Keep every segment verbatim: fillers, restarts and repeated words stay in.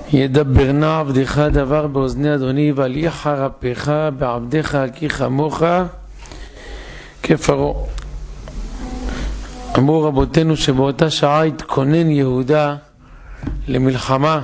ידבר נא עבדך דבר באוזני אדוני, ואל יחרפך בעבדך כי כמוך כפרעה. אמרו רבותינו שבאותה שעה התכונן יהודה למלחמה,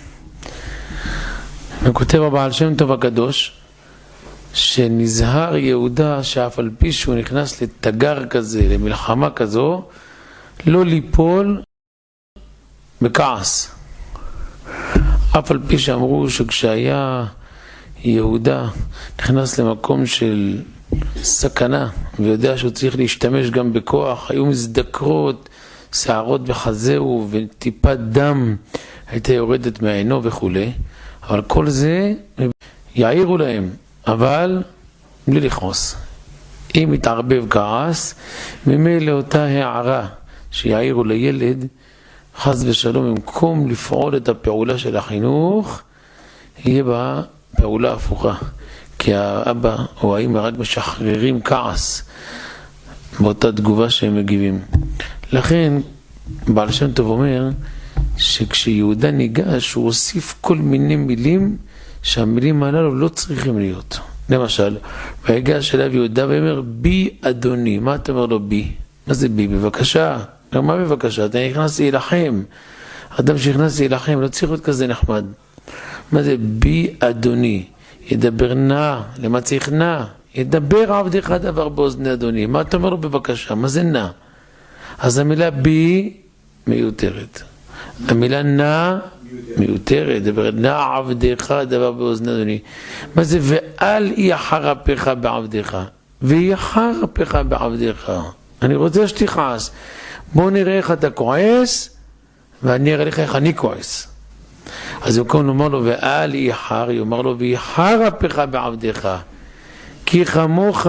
וכותב הבעל שם טוב הקדוש שנזהר יהודה שאף על פי שהוא נכנס לתגר כזה, למלחמה כזו, לא ליפול בכעס. אף על פי שאמרו שכשהיה יהודה נכנס למקום של סכנה ויודע שהוא צריך להשתמש גם בכוח, היו מזדקרות, שערות בחזהו וטיפת דם הייתה יורדת מעינו וכו', אבל כל זה יעירו להם, אבל בלי לכעוס. אם יתערבב כעס, ממילא אותה הערה שיעירו לילד, חס ושלום, במקום לפעול את הפעולה של החינוך, יהיה בה פעולה הפוכה. כי האבא או האמא רק משחררים כעס באותה תגובה שהם מגיבים. לכן, בעל שם טוב אומר שכשיהודה ניגש, הוא הוסיף כל מיני מילים שהמילים הללו לא צריכים להיות. למשל, ויגש אליו יהודה ואומר, בי אדוני. מה אתה אומר לו בי? מה זה בי? בבקשה. גם מה בבקשה? אתה נכנס להילחם. אדם שנכנס להילחם לא צריך להיות כזה נחמד. מה זה בי אדוני? ידבר נא. למה צריך נא? ידבר עבדך דבר באוזני אדוני. מה אתה אומר לו בבקשה? מה זה נא? אז המילה בי מיותרת. המילה נא מיותרת. דבר נא עבדך דבר באוזני אדוני. מה זה ואל יחרפך בעבדך? ויחרפך בעבדך. אני רוצה שתכעס. בוא נראה איך אתה כועס, ואני אראה לך איך אני כועס. אז במקום לומר לו, ואל יחר, יאמר לו, ויחרפך בעבדך, כי כמוך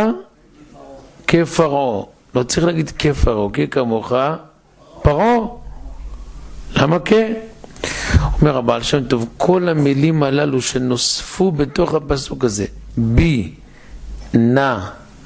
כפרעה. לא צריך להגיד כפרעה, כי כמוך פרעה. למה כן? אומר הבעל שם טוב, כל המילים הללו שנוספו בתוך הפסוק הזה, בי, נא,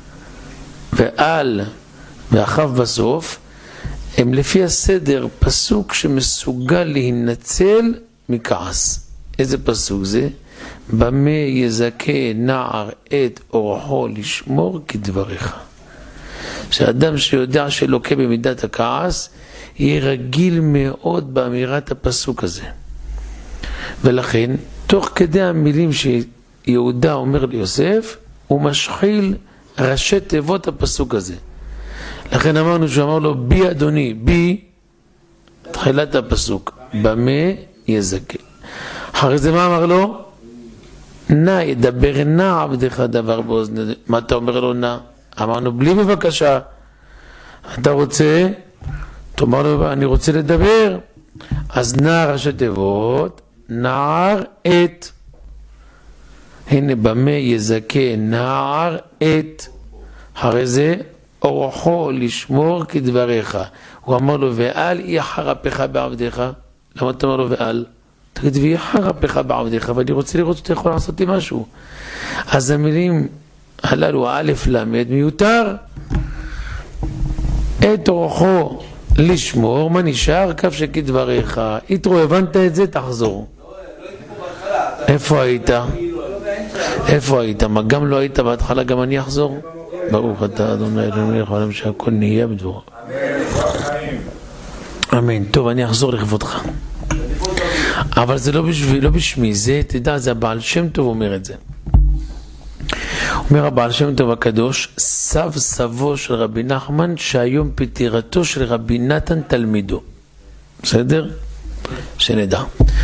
ואל, ואחריו בסוף, הם לפי הסדר פסוק שמסוגל להינצל מכעס. איזה פסוק זה? במה יזכה נער את אורחו לשמור כדבריך. שאדם שיודע שלוקה במידת הכעס יהיה רגיל מאוד באמירת הפסוק הזה. ולכן תוך כדי המילים שיהודה אומר ליוסף, הוא משחיל ראשי תיבות הפסוק הזה. לכן אמרנו שהוא אמר לו בי אדוני, בי תחילת הפסוק, במה יזכה. אחרי זה מה אמר לו? נא, ידבר נא עבדך דבר באוזני. מה אתה אומר לו נא? אמרנו בלי בבקשה. אתה רוצה? תאמר לו אני רוצה לדבר. אז נא ראשי תיבות, נער את. הנה במה יזכה נער את. אחרי זה אורחו לשמור כדבריך. הוא אמר לו ואל יחרפך בעבדך. למה אתה אומר לו ואל? תגיד ויחרפך בעבדך, ואני רוצה לראות שאתה יכול לעשות לי משהו. אז המילים הללו א' למד מיותר. את אורחו לשמור, מה נשאר? כף שכדבריך. יתרו, הבנת את זה? תחזור. איפה היית? איפה היית? מה גם לא היית בהתחלה, גם אני אחזור? ברוך אתה אדוני אלוהינו מלך העולם שהכל נהיה בדברו. אמן. טוב, אני אחזור לכבודך. אבל זה לא בשביל, לא בשמי, זה, תדע, זה הבעל שם טוב אומר את זה. אומר הבעל שם טוב הקדוש, סב סבו של רבי נחמן, שהיום פטירתו של רבי נתן תלמידו. בסדר? שנדע.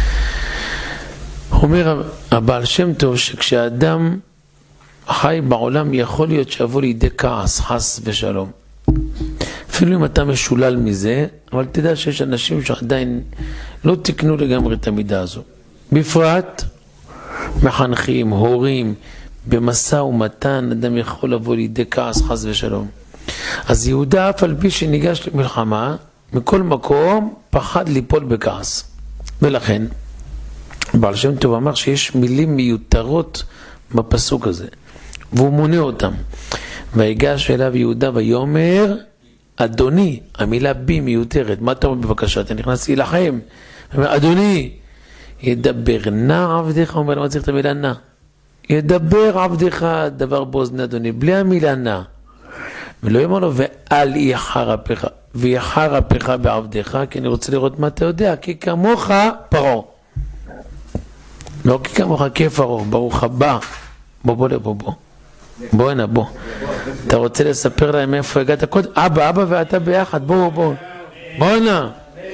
אומר הבעל שם טוב שכשאדם חי בעולם יכול להיות שיבוא לידי כעס, חס ושלום. אפילו אם אתה משולל מזה, אבל תדע שיש אנשים שעדיין לא תקנו לגמרי את המידה הזו. בפרט מחנכים, הורים, במסע ומתן, אדם יכול לבוא לידי כעס, חס ושלום. אז יהודה אף על פי שניגש למלחמה, מכל מקום פחד ליפול בכעס. ולכן, בעל שם טוב אמר שיש מילים מיותרות בפסוק הזה, והוא מונה אותם. ויגש אליו יהודה ויאמר, אדוני, המילה בי מיותרת. מה אתה אומר בבקשה? אתה נכנס להילחם. אומר, אדוני, ידבר נע עבדך, אומר למה צריך את המילה נע? ידבר עבדך דבר באוזני אדוני, בלי המילה נע. ולא יאמר לו ואל יחר אפך, ויחר אפך בעבדך, כי אני רוצה לראות מה אתה יודע, כי כמוך פרעה. לא כי כמוך כפרעה, ברוך הבא. בוא בוא בוא בוא. בוא הנה בוא. אתה רוצה לספר להם איפה הגעת קודם? אבא, אבא ואתה ביחד, בוא בוא. בוא הנה.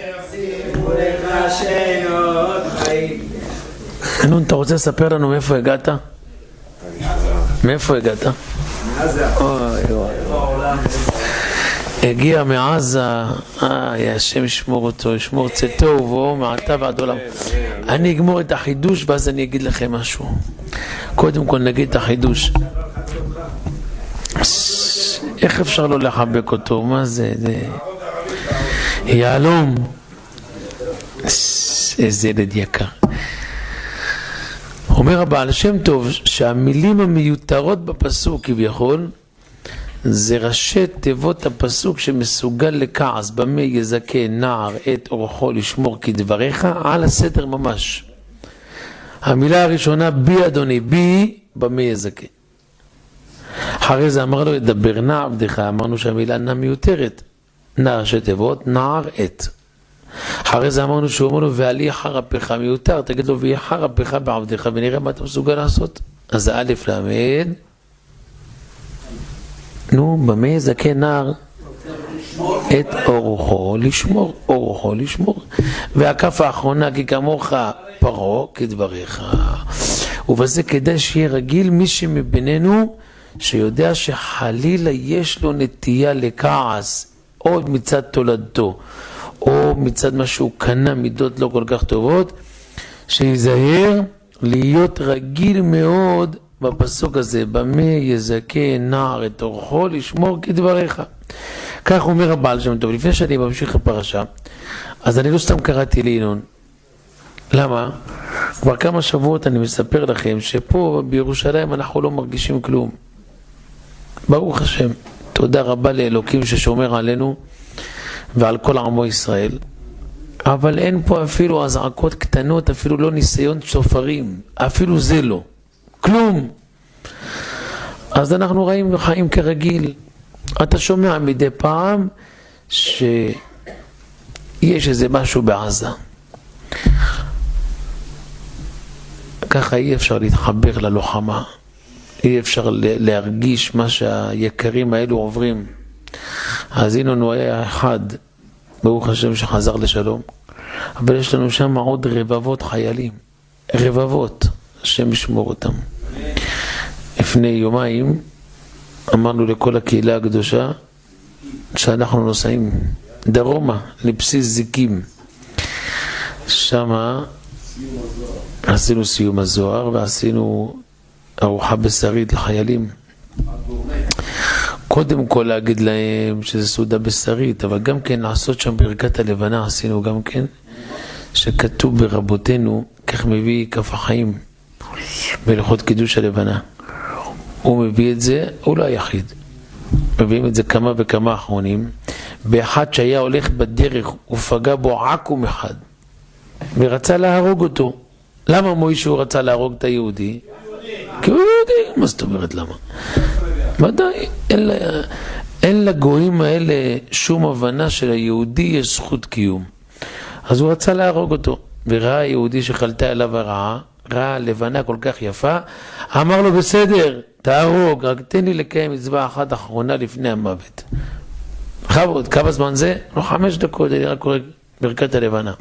נון, אתה רוצה לספר לנו מאיפה הגעת? מאיפה הגעת? הגיע מעזה, אה, השם ישמור אותו, ישמור צאתו ובואו מעתה ועד עולם. אני אגמור את החידוש ואז אני אגיד לכם משהו. קודם כל נגיד את החידוש. איך אפשר לא לחבק אותו? מה זה? יעלום. איזה ילד יקר. אומר הבעל שם טוב שהמילים המיותרות בפסוק כביכול זה ראשי תיבות הפסוק שמסוגל לכעס, במה יזכה נער את אורחו לשמור כדבריך, על הסתר ממש. המילה הראשונה בי אדוני, בי במה יזכה. אחרי זה אמר לו ידבר נע עבדך, אמרנו שהמילה נע מיותרת, נע ראשי תיבות, נער את. אחרי זה אמרנו שהוא אומר לו ועלי יחר אפך, מיותר, תגיד לו ויחר אפך בעבדך ונראה מה אתה מסוגל לעשות. אז זה א' למד, נו, במה יזכה נער את אורחו לשמור, אורחו לשמור. והכף האחרונה כי כמוך פרעה כדבריך. ובזה כדאי שיהיה רגיל מי שמבינינו שיודע שחלילה יש לו נטייה לכעס או מצד תולדתו או מצד מה שהוא קנה מידות לא כל כך טובות, שיזהר להיות רגיל מאוד בפסוק הזה, במה יזכה נער את אורחו לשמור כדבריך. כך אומר הבעל שם טוב. לפני שאני ממשיך לפרשה, אז אני לא סתם קראתי לינון. למה? כבר כמה שבועות אני מספר לכם שפה בירושלים אנחנו לא מרגישים כלום. ברוך השם, תודה רבה לאלוקים ששומר עלינו ועל כל עמו ישראל. אבל אין פה אפילו הזעקות קטנות, אפילו לא ניסיון שופרים, אפילו זה לא. כלום. אז אנחנו ראים וחיים כרגיל. אתה שומע מדי פעם שיש איזה משהו בעזה. ככה אי אפשר להתחבר ללוחמה. אי אפשר להרגיש מה שהיקרים האלו עוברים. אז הנה הוא היה אחד, ברוך השם שחזר לשלום. אבל יש לנו שם עוד רבבות חיילים. רבבות. השם ישמור אותם. לפני יומיים אמרנו לכל הקהילה הקדושה שאנחנו נוסעים דרומה לבסיס זיקים. שמה עשינו סיום הזוהר ועשינו ארוחה בשרית לחיילים. קודם כל להגיד להם שזה סעודה בשרית, אבל גם כן לעשות שם ברכת הלבנה עשינו גם כן, שכתוב ברבותינו, כך מביא כף החיים בהלכות קידוש הלבנה. הוא מביא את זה, הוא לא היחיד. מביאים את זה כמה וכמה אחרונים. באחד שהיה הולך בדרך ופגע בו עקום אחד ורצה להרוג אותו. למה מוישה הוא רצה להרוג את היהודי? כי הוא יהודי. מה זאת אומרת למה? ודאי, אין, לה, אין לגויים האלה שום הבנה של היהודי יש זכות קיום. אז הוא רצה להרוג אותו. וראה היהודי שחלתה אליו הרעה, ראה לבנה כל כך יפה, אמר לו בסדר, תהרוג, רק תן לי לקיים מצווה אחת אחרונה לפני המוות. חבוד, כמה זמן זה? לא חמש דקות, אני רק קורא ברכת הלבנה.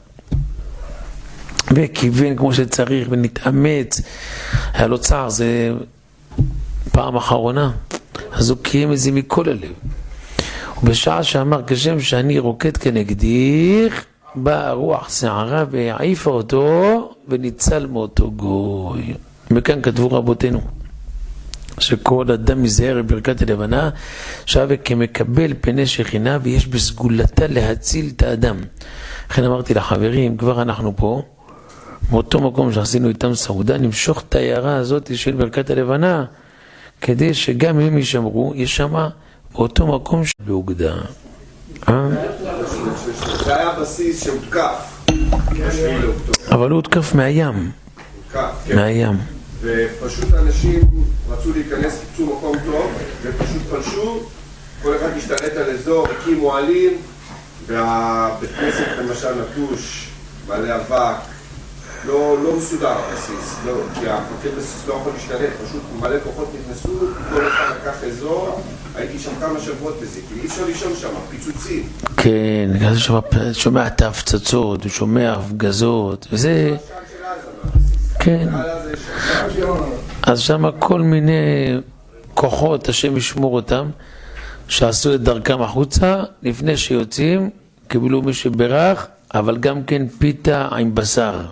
וכיוון כמו שצריך ונתאמץ, היה לו צער, זה פעם אחרונה, אז הוא קיים את זה מכל הלב. ובשעה שאמר כשם שאני רוקד כנגדיך, באה רוח שערה והעיפה אותו וניצל מאותו גוי. וכאן כתבו רבותינו שכל אדם מזהר בברכת הלבנה שווה כמקבל פני שכינה ויש בסגולתה להציל את האדם. לכן אמרתי לחברים, כבר אנחנו פה מאותו מקום שעשינו איתם סעודה, נמשוך את ההערה הזאת של ברכת הלבנה כדי שגם הם ישמרו, יש שם באותו מקום שבאוגדה. זה היה בסיס שהותקף. אבל הוא הותקף מהים. מהים. ופשוט אנשים רצו להיכנס, קיצור מקום טוב, ופשוט פלשו, כל אחד השתלט על אזור, הקימו עלים, והבית כנסת למשל נטוש, מלא אבק, לא, לא מסודר הבסיס, לא, כי המפקד בסיס לא יכול להשתלט, פשוט מלא כוחות נכנסו, כל אחד לקח אזור, הייתי שם כמה שבועות בזה, כי אי אפשר לישון שם, פיצוצים. כן, הוא שומע את ההפצצות, הוא שומע הפגזות, וזה... כן, אז שם כל מיני כוחות, השם ישמור אותם, שעשו את דרכם החוצה, לפני שיוצאים, קיבלו מי שברך, אבל גם כן פיתה עם בשר,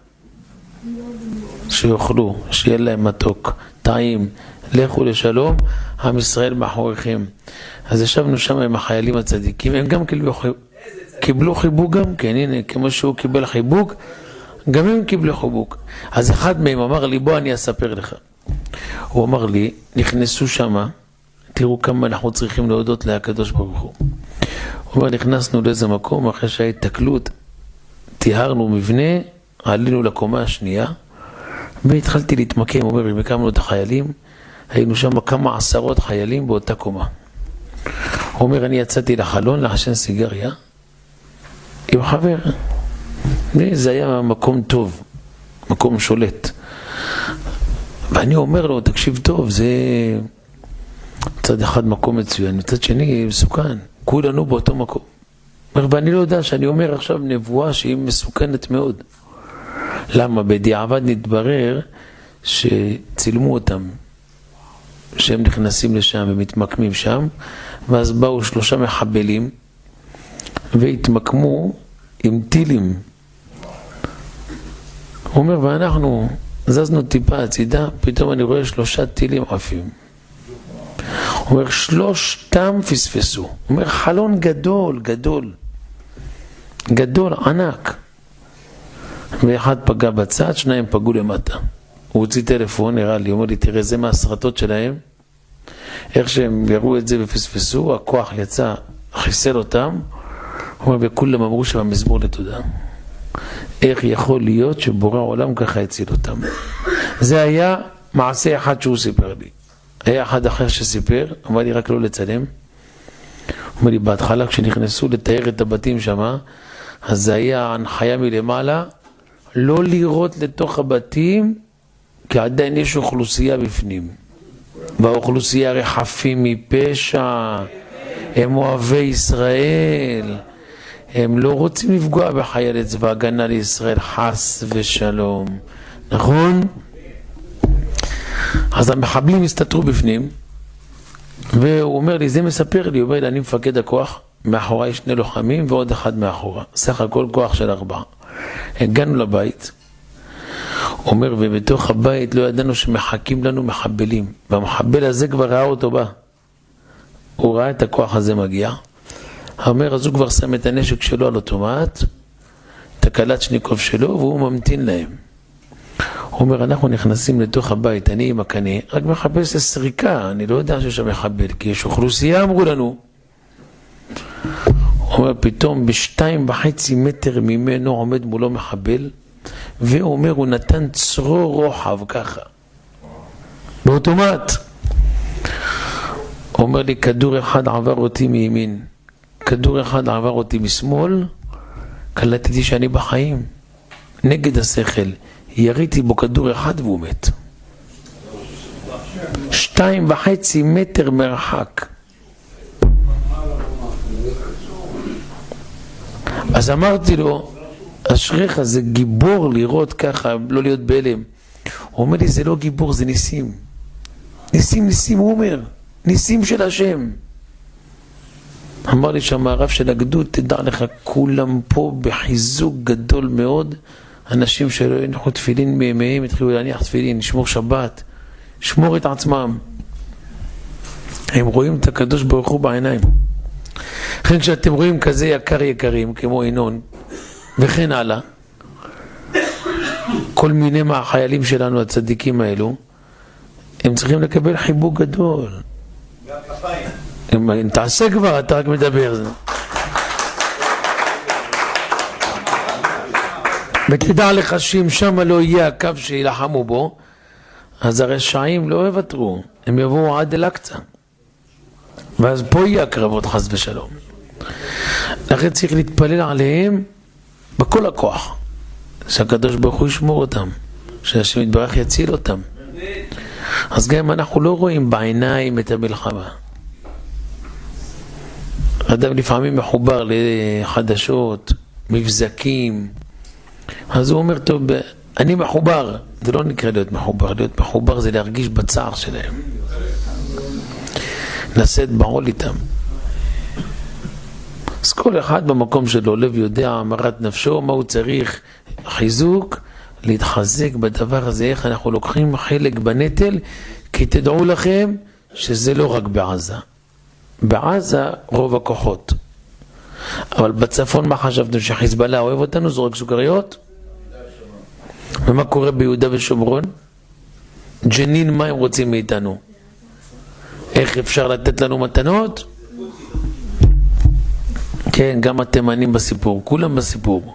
שיוכלו, שיהיה להם מתוק, טעים, לכו לשלום, עם ישראל מאחוריכם. אז ישבנו שם עם החיילים הצדיקים, הם גם קיבלו, קיבלו חיבוק גם כן, הנה, כמו שהוא קיבל חיבוק, גם הם קיבלו חיבוק. אז אחד מהם אמר לי, בוא אני אספר לך. הוא אמר לי, נכנסו שמה, תראו כמה אנחנו צריכים להודות להקדוש ברוך הוא. הוא אומר, נכנסנו לאיזה מקום, אחרי שהייתה תקלות, טיהרנו מבנה, עלינו לקומה השנייה, והתחלתי להתמקם, הוא אומר, הקמנו את החיילים, היינו שם כמה עשרות חיילים באותה קומה. הוא אומר, אני יצאתי לחלון, לחשן סיגריה, עם חבר. זה היה מקום טוב, מקום שולט. ואני אומר לו, תקשיב טוב, זה מצד אחד מקום מצוין, מצד שני מסוכן, כולנו באותו מקום. ואני לא יודע שאני אומר עכשיו נבואה שהיא מסוכנת מאוד. למה? בדיעבד נתברר שצילמו אותם, שהם נכנסים לשם ומתמקמים שם, ואז באו שלושה מחבלים והתמקמו עם טילים. הוא אומר, ואנחנו זזנו טיפה הצידה, פתאום אני רואה שלושה טילים עפים. הוא אומר, שלושתם פספסו. הוא אומר, חלון גדול, גדול. גדול, ענק. ואחד פגע בצד, שניים פגעו למטה. הוא הוציא טלפון, נראה לי, הוא אומר לי, תראה, זה מהסרטות שלהם. איך שהם יראו את זה ופספסו, הכוח יצא, חיסל אותם. הוא אומר, וכולם אמרו שבמזמור לתודה. איך יכול להיות שבורא העולם ככה הציל אותם? זה היה מעשה אחד שהוא סיפר לי. היה אחד אחר שסיפר, אמר לי רק לא לצלם. אומר לי, בהתחלה כשנכנסו לתאר את הבתים שם, אז זה היה הנחיה מלמעלה, לא לראות לתוך הבתים, כי עדיין יש אוכלוסייה בפנים. והאוכלוסייה רחפים מפשע, הם אוהבי ישראל, הם לא רוצים לפגוע בחיילי צבא הגנה לישראל, חס ושלום. נכון? אז המחבלים הסתתרו בפנים, והוא אומר לי, זה מספר לי, הוא אומר לי, אני מפקד הכוח, מאחוריי שני לוחמים ועוד אחד מאחורה, סך הכל כוח של ארבעה. הגענו לבית, הוא אומר, ובתוך הבית לא ידענו שמחכים לנו מחבלים, והמחבל הזה כבר ראה אותו בא, הוא ראה את הכוח הזה מגיע, הוא אומר, אז הוא כבר שם את הנשק שלו על אוטומט, את הקלצ'ניקוב שלו, והוא ממתין להם. הוא אומר, אנחנו נכנסים לתוך הבית, אני עם הקנה, רק מחפש לסריקה, אני לא יודע שיש שם מחבל, כי יש אוכלוסייה, אמרו לנו. הוא אומר, פתאום בשתיים וחצי מטר ממנו עומד מולו מחבל, והוא אומר, הוא נתן צרור רוחב ככה, באוטומט. הוא אומר לי, כדור אחד עבר אותי מימין, כדור אחד עבר אותי משמאל, קלטתי שאני בחיים, נגד השכל. יריתי בו כדור אחד והוא מת. שתיים וחצי מטר מרחק. אז אמרתי לו, אשריך, זה גיבור לראות ככה, לא להיות בהלם. הוא אומר לי, זה לא גיבור, זה ניסים. ניסים, ניסים, הוא אומר. ניסים של השם. אמר לי שם הרב של הגדוד, תדע לך, כולם פה בחיזוק גדול מאוד, אנשים שלא ינחו תפילין מימיהם, התחילו להניח תפילין, לשמור שבת, שמור את עצמם. הם רואים את הקדוש ברוך הוא בעיניים. לכן כשאתם רואים כזה יקר יקרים, כמו עינון, וכן הלאה, כל מיני מהחיילים שלנו, הצדיקים האלו, הם צריכים לקבל חיבוק גדול. אם תעשה כבר, אתה רק מדבר. ותדע לך שאם שם לא יהיה הקו שילחמו בו, אז הרשעים לא יוותרו, הם יבואו עד אל-אקצה. ואז פה יהיה הקרבות חס ושלום. לכן צריך להתפלל עליהם בכל הכוח, שהקדוש ברוך הוא ישמור אותם, שהשם יתברך יציל אותם. אז גם אנחנו לא רואים בעיניים את המלחמה. אדם לפעמים מחובר לחדשות, מבזקים, אז הוא אומר, טוב, אני מחובר. זה לא נקרא להיות מחובר. להיות מחובר זה להרגיש בצער שלהם, לשאת בעול איתם. אז כל אחד במקום שלו לב יודע אמרת נפשו, מה הוא צריך, חיזוק, להתחזק בדבר הזה. איך אנחנו לוקחים חלק בנטל, כי תדעו לכם שזה לא רק בעזה. בעזה רוב הכוחות, אבל בצפון מה חשבתם, שחיזבאללה אוהב אותנו, זורק סוכריות? ומה קורה ביהודה ושומרון? ג'נין, מה הם רוצים מאיתנו? איך אפשר לתת לנו מתנות? כן, גם התימנים בסיפור, כולם בסיפור.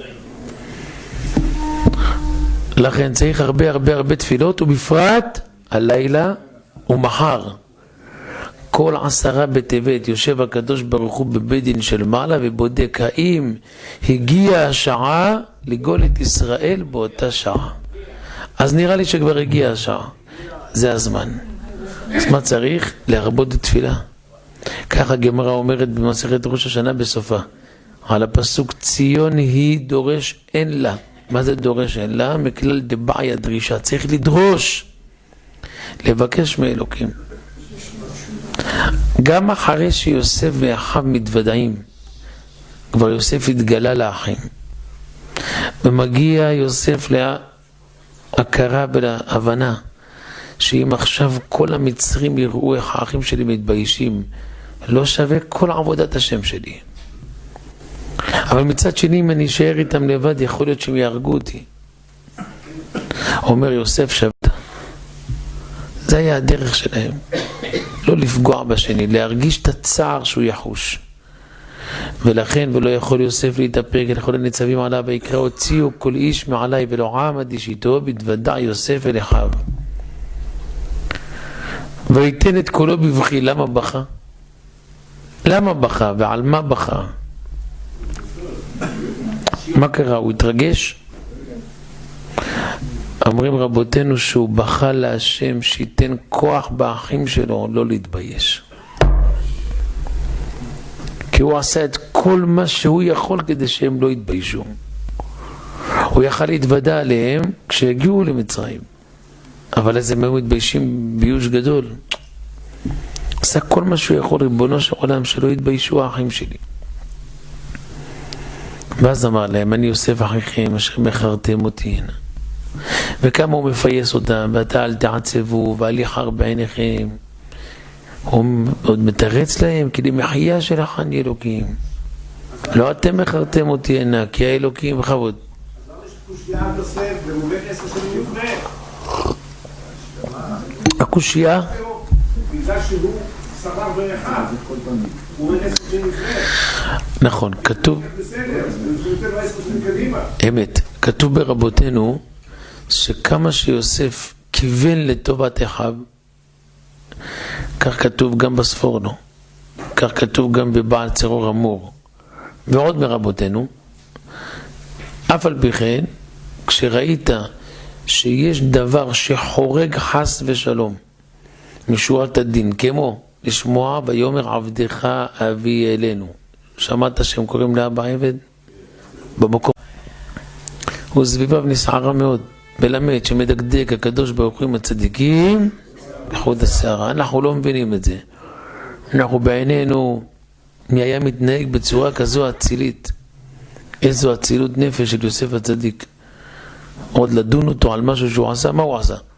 לכן צריך הרבה הרבה הרבה תפילות, ובפרט הלילה ומחר. כל עשרה בטבת יושב הקדוש ברוך הוא בבית דין של מעלה ובודק האם הגיעה השעה לגאול את ישראל באותה שעה. אז נראה לי שכבר הגיעה השעה, זה הזמן. אז מה צריך? להרבות בתפילה. ככה הגמרא אומרת במסכת ראש השנה בסופה, על הפסוק ציון היא דורש אין לה. מה זה דורש אין לה? מכלל דבעיה דרישה, צריך לדרוש, לבקש מאלוקים. גם אחרי שיוסף ואחיו מתוודעים, כבר יוסף התגלה לאחים, ומגיע יוסף להכרה ולהבנה שאם עכשיו כל המצרים יראו איך האחים שלי מתביישים, לא שווה כל עבודת השם שלי. אבל מצד שני, אם אני אשאר איתם לבד, יכול להיות שהם יהרגו אותי. אומר יוסף שבתה, זה היה הדרך שלהם, לא לפגוע בשני, להרגיש את הצער שהוא יחוש. ולכן, ולא יכול יוסף להתאפק לכל הניצבים עליו, ויקרא הוציאו כל איש מעלי ולא עמד איש איתו, בתוודע יוסף אל אחיו. ויתן את קולו בבכי. למה בכה? למה בכה ועל מה בכה? מה קרה? הוא התרגש? אומרים רבותינו שהוא בכה להשם שיתן כוח באחים שלו לא להתבייש, כי הוא עשה את כל מה שהוא יכול כדי שהם לא יתביישו. הוא יכל להתוודע עליהם כשהגיעו למצרים, אבל אז הם היו מתביישים ביוש גדול. עשה כל מה שהוא יכול, ריבונו של עולם, שלא יתביישו האחים שלי. ואז אמר להם, אני יוסף אחיכם אשר מכרתם אותי הנה. וכמה הוא מפייס אותם, ואתה אל תעצבו ואל יחר בעיניכם. הוא עוד מתרץ להם, כי למחיה שלך אני אלוקים. לא אתם מכרתם אותי הנה, כי האלוקים בכבוד. אז למה שקושייה יוסף ומובן עשר שנים לפני? הקושייה? בגלל שהוא שרר ואחד, הוא מובן עשר שנים לפני. נכון, כתוב, אמת, כתוב ברבותינו שכמה שיוסף כיוון לטובת אחיו, כך כתוב גם בספורנו, כך כתוב גם בבעל צרור אמור, ועוד מרבותינו. אף על פי כן, כשראית שיש דבר שחורג חס ושלום משורת הדין, כמו לשמוע ויאמר עבדך אבי אלינו, שמעת שהם קוראים לאבא עבד במקום, הוא סביביו נסערה מאוד, מלמד שמדקדק הקדוש ברוך הוא עם הצדיקים בחוד השערה. אנחנו לא מבינים את זה, אנחנו בעינינו מי היה מתנהג בצורה כזו אצילית, איזו אצילות נפש של יוסף הצדיק, עוד לדון אותו על משהו שהוא עשה, מה הוא עשה?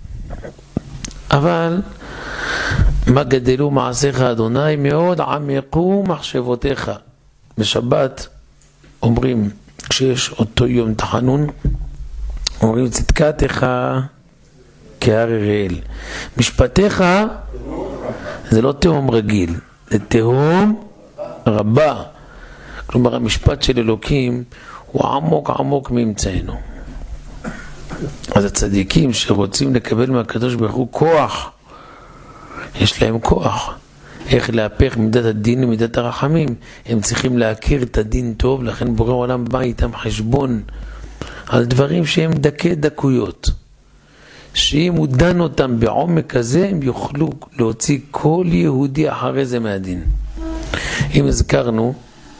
אבל מה גדלו מעשיך אדוני, מאוד עמקו מחשבותיך. בשבת אומרים, כשיש אותו יום תחנון, אומרים צדקתך כהר אריאל, משפטיך זה לא תהום רגיל, זה תהום רבה. כלומר המשפט של אלוקים הוא עמוק עמוק מאמצענו. אז הצדיקים שרוצים לקבל מהקדוש ברוך הוא כוח, יש להם כוח. איך להפך מידת הדין ומידת הרחמים. הם צריכים להכיר את הדין טוב, לכן בורא עולם בא איתם חשבון על דברים שהם דקי דקויות. שאם הוא דן אותם בעומק הזה, הם יוכלו להוציא כל יהודי אחרי זה מהדין. אם הזכרנו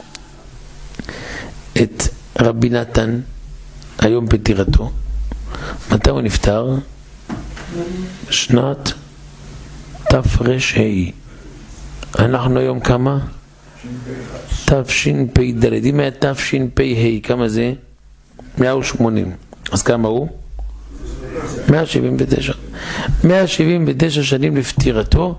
את רבי נתן, היום פטירתו, מתי הוא נפטר? שנת תר"ה. אנחנו היום כמה? תשפ"ד. אם היה תשפ"ה, כמה זה? מאה ושמונים. אז כמה הוא? מאה שבעים ותשע. מאה שבעים ותשע שנים לפטירתו.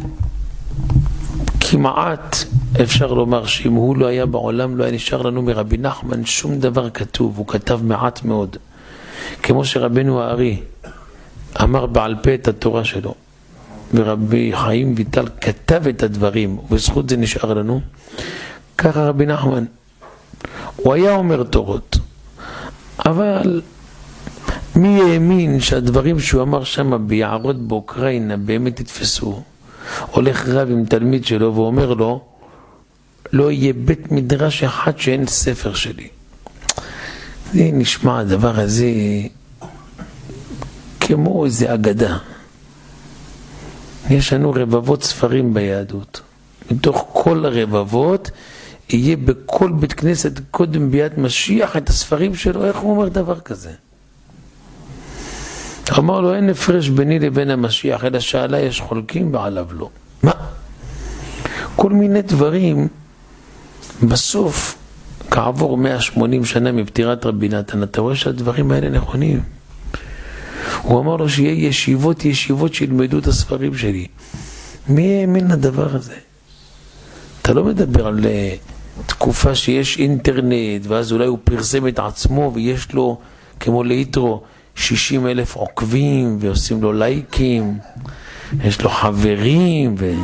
כמעט אפשר לומר שאם הוא לא היה בעולם, לא היה נשאר לנו מרבי נחמן שום דבר כתוב. הוא כתב מעט מאוד. כמו שרבנו הארי אמר בעל פה את התורה שלו, ורבי חיים ויטל כתב את הדברים, ובזכות זה נשאר לנו. ככה רבי נחמן, הוא היה אומר תורות, אבל מי האמין שהדברים שהוא אמר שם ביערות באוקראינה באמת יתפסו? הולך רב עם תלמיד שלו ואומר לו, לא יהיה בית מדרש אחד שאין ספר שלי. זה נשמע הדבר הזה כמו איזה אגדה. יש לנו רבבות ספרים ביהדות. מתוך כל הרבבות יהיה בכל בית כנסת קודם ביאת משיח את הספרים שלו. איך הוא אומר דבר כזה? אמר לו, אין הפרש ביני לבין המשיח, אלא שעלה יש חולקים ועליו לא. מה? כל מיני דברים בסוף, כעבור מאה ושמונים שנה מפטירת רבי נתן, אתה רואה שהדברים האלה נכונים. הוא אמר לו שיהיה ישיבות ישיבות שילמדו את הספרים שלי. מי האמין לדבר הזה? אתה לא מדבר על תקופה שיש אינטרנט, ואז אולי הוא פרסם את עצמו ויש לו, כמו ליטרו, שישים אלף עוקבים ועושים לו לייקים, יש לו חברים ו...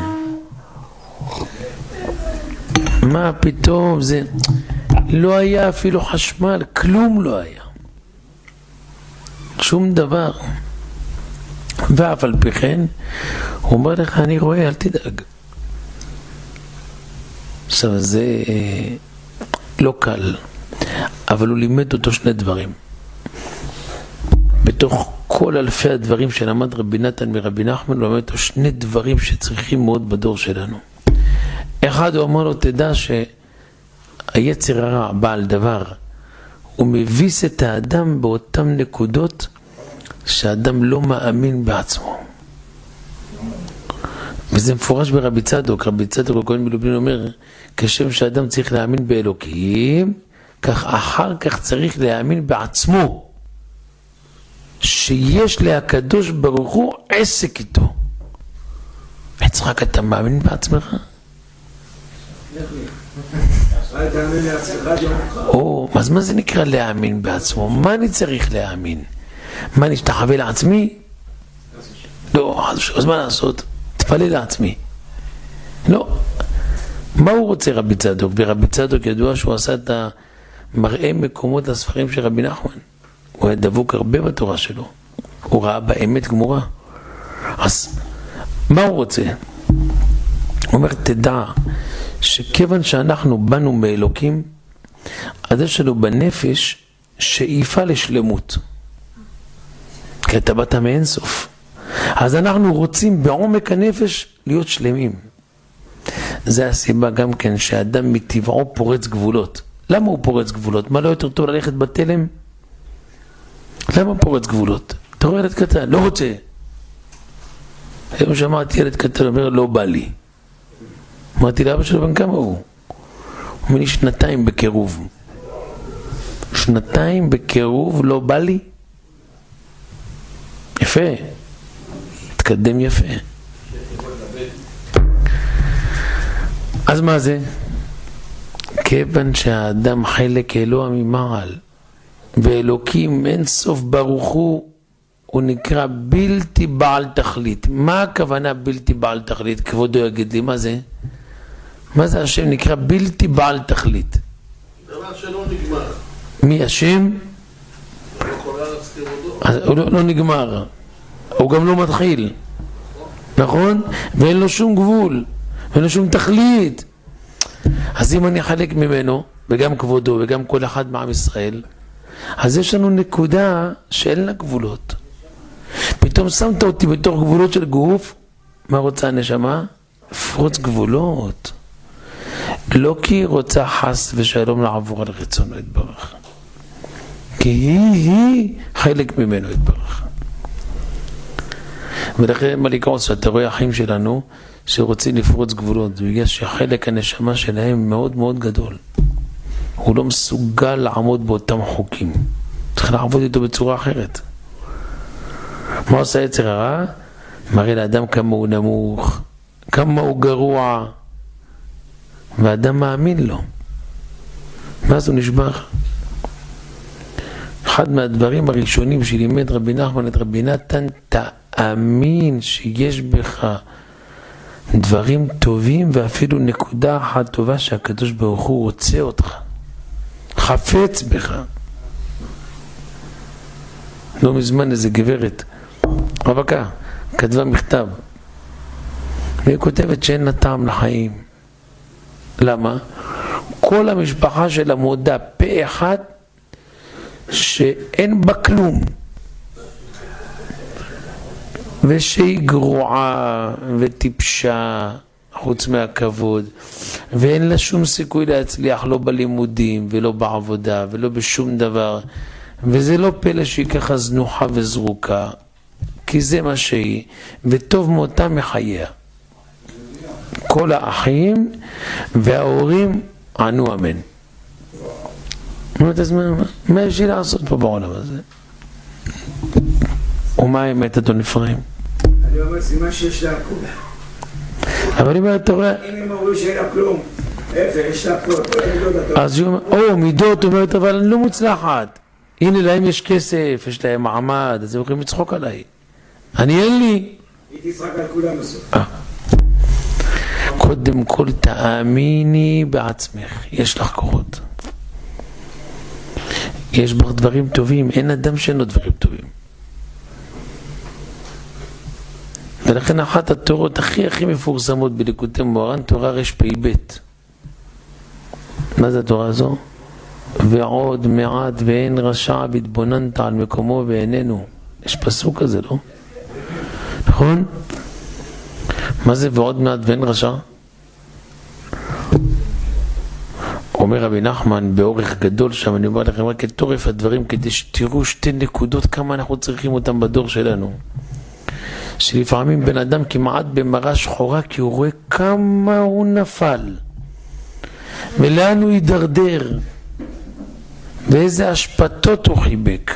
מה פתאום זה? לא היה אפילו חשמל, כלום לא היה. שום דבר. ואף על פי כן, הוא אומר לך, אני רואה, אל תדאג. עכשיו, זה אה, לא קל, אבל הוא לימד אותו שני דברים. בתוך כל אלפי הדברים שלמד רבי נתן מרבי נחמן, הוא למד אותו שני דברים שצריכים מאוד בדור שלנו. אחד, הוא אמר לו, תדע שהיצר הרע, בעל דבר, הוא מביס את האדם באותן נקודות שהאדם לא מאמין בעצמו. וזה מפורש ברבי צדוק. רבי צדוק הכהן מלובלין אומר, כשם שהאדם צריך להאמין באלוקים, כך אחר כך צריך להאמין בעצמו, שיש להקדוש ברוך הוא עסק איתו. יצחק, אתה מאמין בעצמך? או, אז מה זה נקרא להאמין בעצמו? מה אני צריך להאמין? מה, נשתחווה לעצמי? לא, אז מה לעשות? תפלל לעצמי. לא. מה הוא רוצה רבי צדוק? ברבי צדוק ידוע שהוא עשה את המראה מקומות לספרים של רבי נחמן. הוא היה דבוק הרבה בתורה שלו. הוא ראה באמת גמורה. אז מה הוא רוצה? הוא אומר, תדע שכיוון שאנחנו באנו מאלוקים, אז יש לנו בנפש שאיפה לשלמות. כי אתה באת מאין סוף. אז אנחנו רוצים בעומק הנפש להיות שלמים. זה הסיבה גם כן שהאדם מטבעו פורץ גבולות. למה הוא פורץ גבולות? מה לא יותר טוב ללכת בתלם? למה פורץ גבולות? אתה רואה ילד קטן, לא רוצה. היום שמעתי ילד קטן אומר, לא בא לי. אמרתי לאבא שלו, בן כמה הוא? הוא אומר לי, שנתיים בקירוב. שנתיים בקירוב לא בא לי? יפה. התקדם יפה. אז מה זה? כיוון שהאדם חלק אלוה ממעל, ואלוקים אין סוף ברוך הוא, הוא נקרא בלתי בעל תכלית. מה הכוונה בלתי בעל תכלית? כבודו יגיד לי, מה זה? מה זה השם נקרא בלתי בעל תכלית? דבר שלא נגמר. מי השם? הוא לא, לא נגמר, הוא גם לא מתחיל, נכון? ואין לו שום גבול, ואין לו שום תכלית. אז אם אני אחלק ממנו, וגם כבודו וגם כל אחד מעם ישראל, אז יש לנו נקודה שאין לה גבולות. פתאום שמת אותי בתוך גבולות של גוף, מה רוצה הנשמה? פרוץ גבולות. לא כי היא רוצה חס ושלום לעבור על רצונו יתברך, כי היא, היא חלק ממנו יתברך. ולכן מה לקרות שאתה רואה אחים שלנו שרוצים לפרוץ גבולות, בגלל שחלק הנשמה שלהם מאוד מאוד גדול, הוא לא מסוגל לעמוד באותם חוקים, צריך לעבוד איתו בצורה אחרת. מה עושה יצר הרע? מראה לאדם כמה הוא נמוך, כמה הוא גרוע, והאדם מאמין לו, ואז הוא נשבר. אחד מהדברים הראשונים שלימד רבי נחמן את רבי נתן, תאמין שיש בך דברים טובים ואפילו נקודה אחת טובה שהקדוש ברוך הוא רוצה אותך, חפץ בך. לא מזמן איזה גברת רווקה כתבה מכתב והיא כותבת שאין לה טעם לחיים. למה? כל המשפחה שלה מודה פה אחד שאין בה כלום, ושהיא גרועה וטיפשה חוץ מהכבוד, ואין לה שום סיכוי להצליח לא בלימודים ולא בעבודה ולא בשום דבר, וזה לא פלא שהיא ככה זנוחה וזרוקה, כי זה מה שהיא, וטוב מותה מחייה. כל האחים וההורים ענו אמן. אז מה, מה יש לי לעשות פה בעולם הזה? ומה האמת, אדון אפרים? אני אומר, סימן שיש לה כלום. אבל אם אתה רואה... אם הם אומרים שאין לה כלום, איפה, יש לה כלום, אז היא אומרת, או, מידות, אומרת, אבל אני לא מוצלחת. הנה, להם יש כסף, יש להם מעמד, אז הם יכולים לצחוק עליי. אני אין לי. היא תצחק על כולם בסוף. קודם כל תאמיני בעצמך, יש לך כוחות. יש בך דברים טובים, אין אדם שאין לו דברים טובים. ולכן אחת התורות הכי הכי מפורסמות בליקוטי מוהר"ן, תורה רפ"ב. מה זה התורה הזו? ועוד מעט ואין רשע והתבוננת על מקומו ואיננו. יש פסוק כזה, לא? נכון? מה זה ועוד מעט ואין רשע? אומר רבי נחמן באורך גדול שם, אני אומר לכם רק את תורף הדברים כדי שתראו שתי נקודות כמה אנחנו צריכים אותם בדור שלנו. שלפעמים בן אדם כמעט במראה שחורה כי הוא רואה כמה הוא נפל ולאן הוא יידרדר ואיזה השפטות הוא חיבק,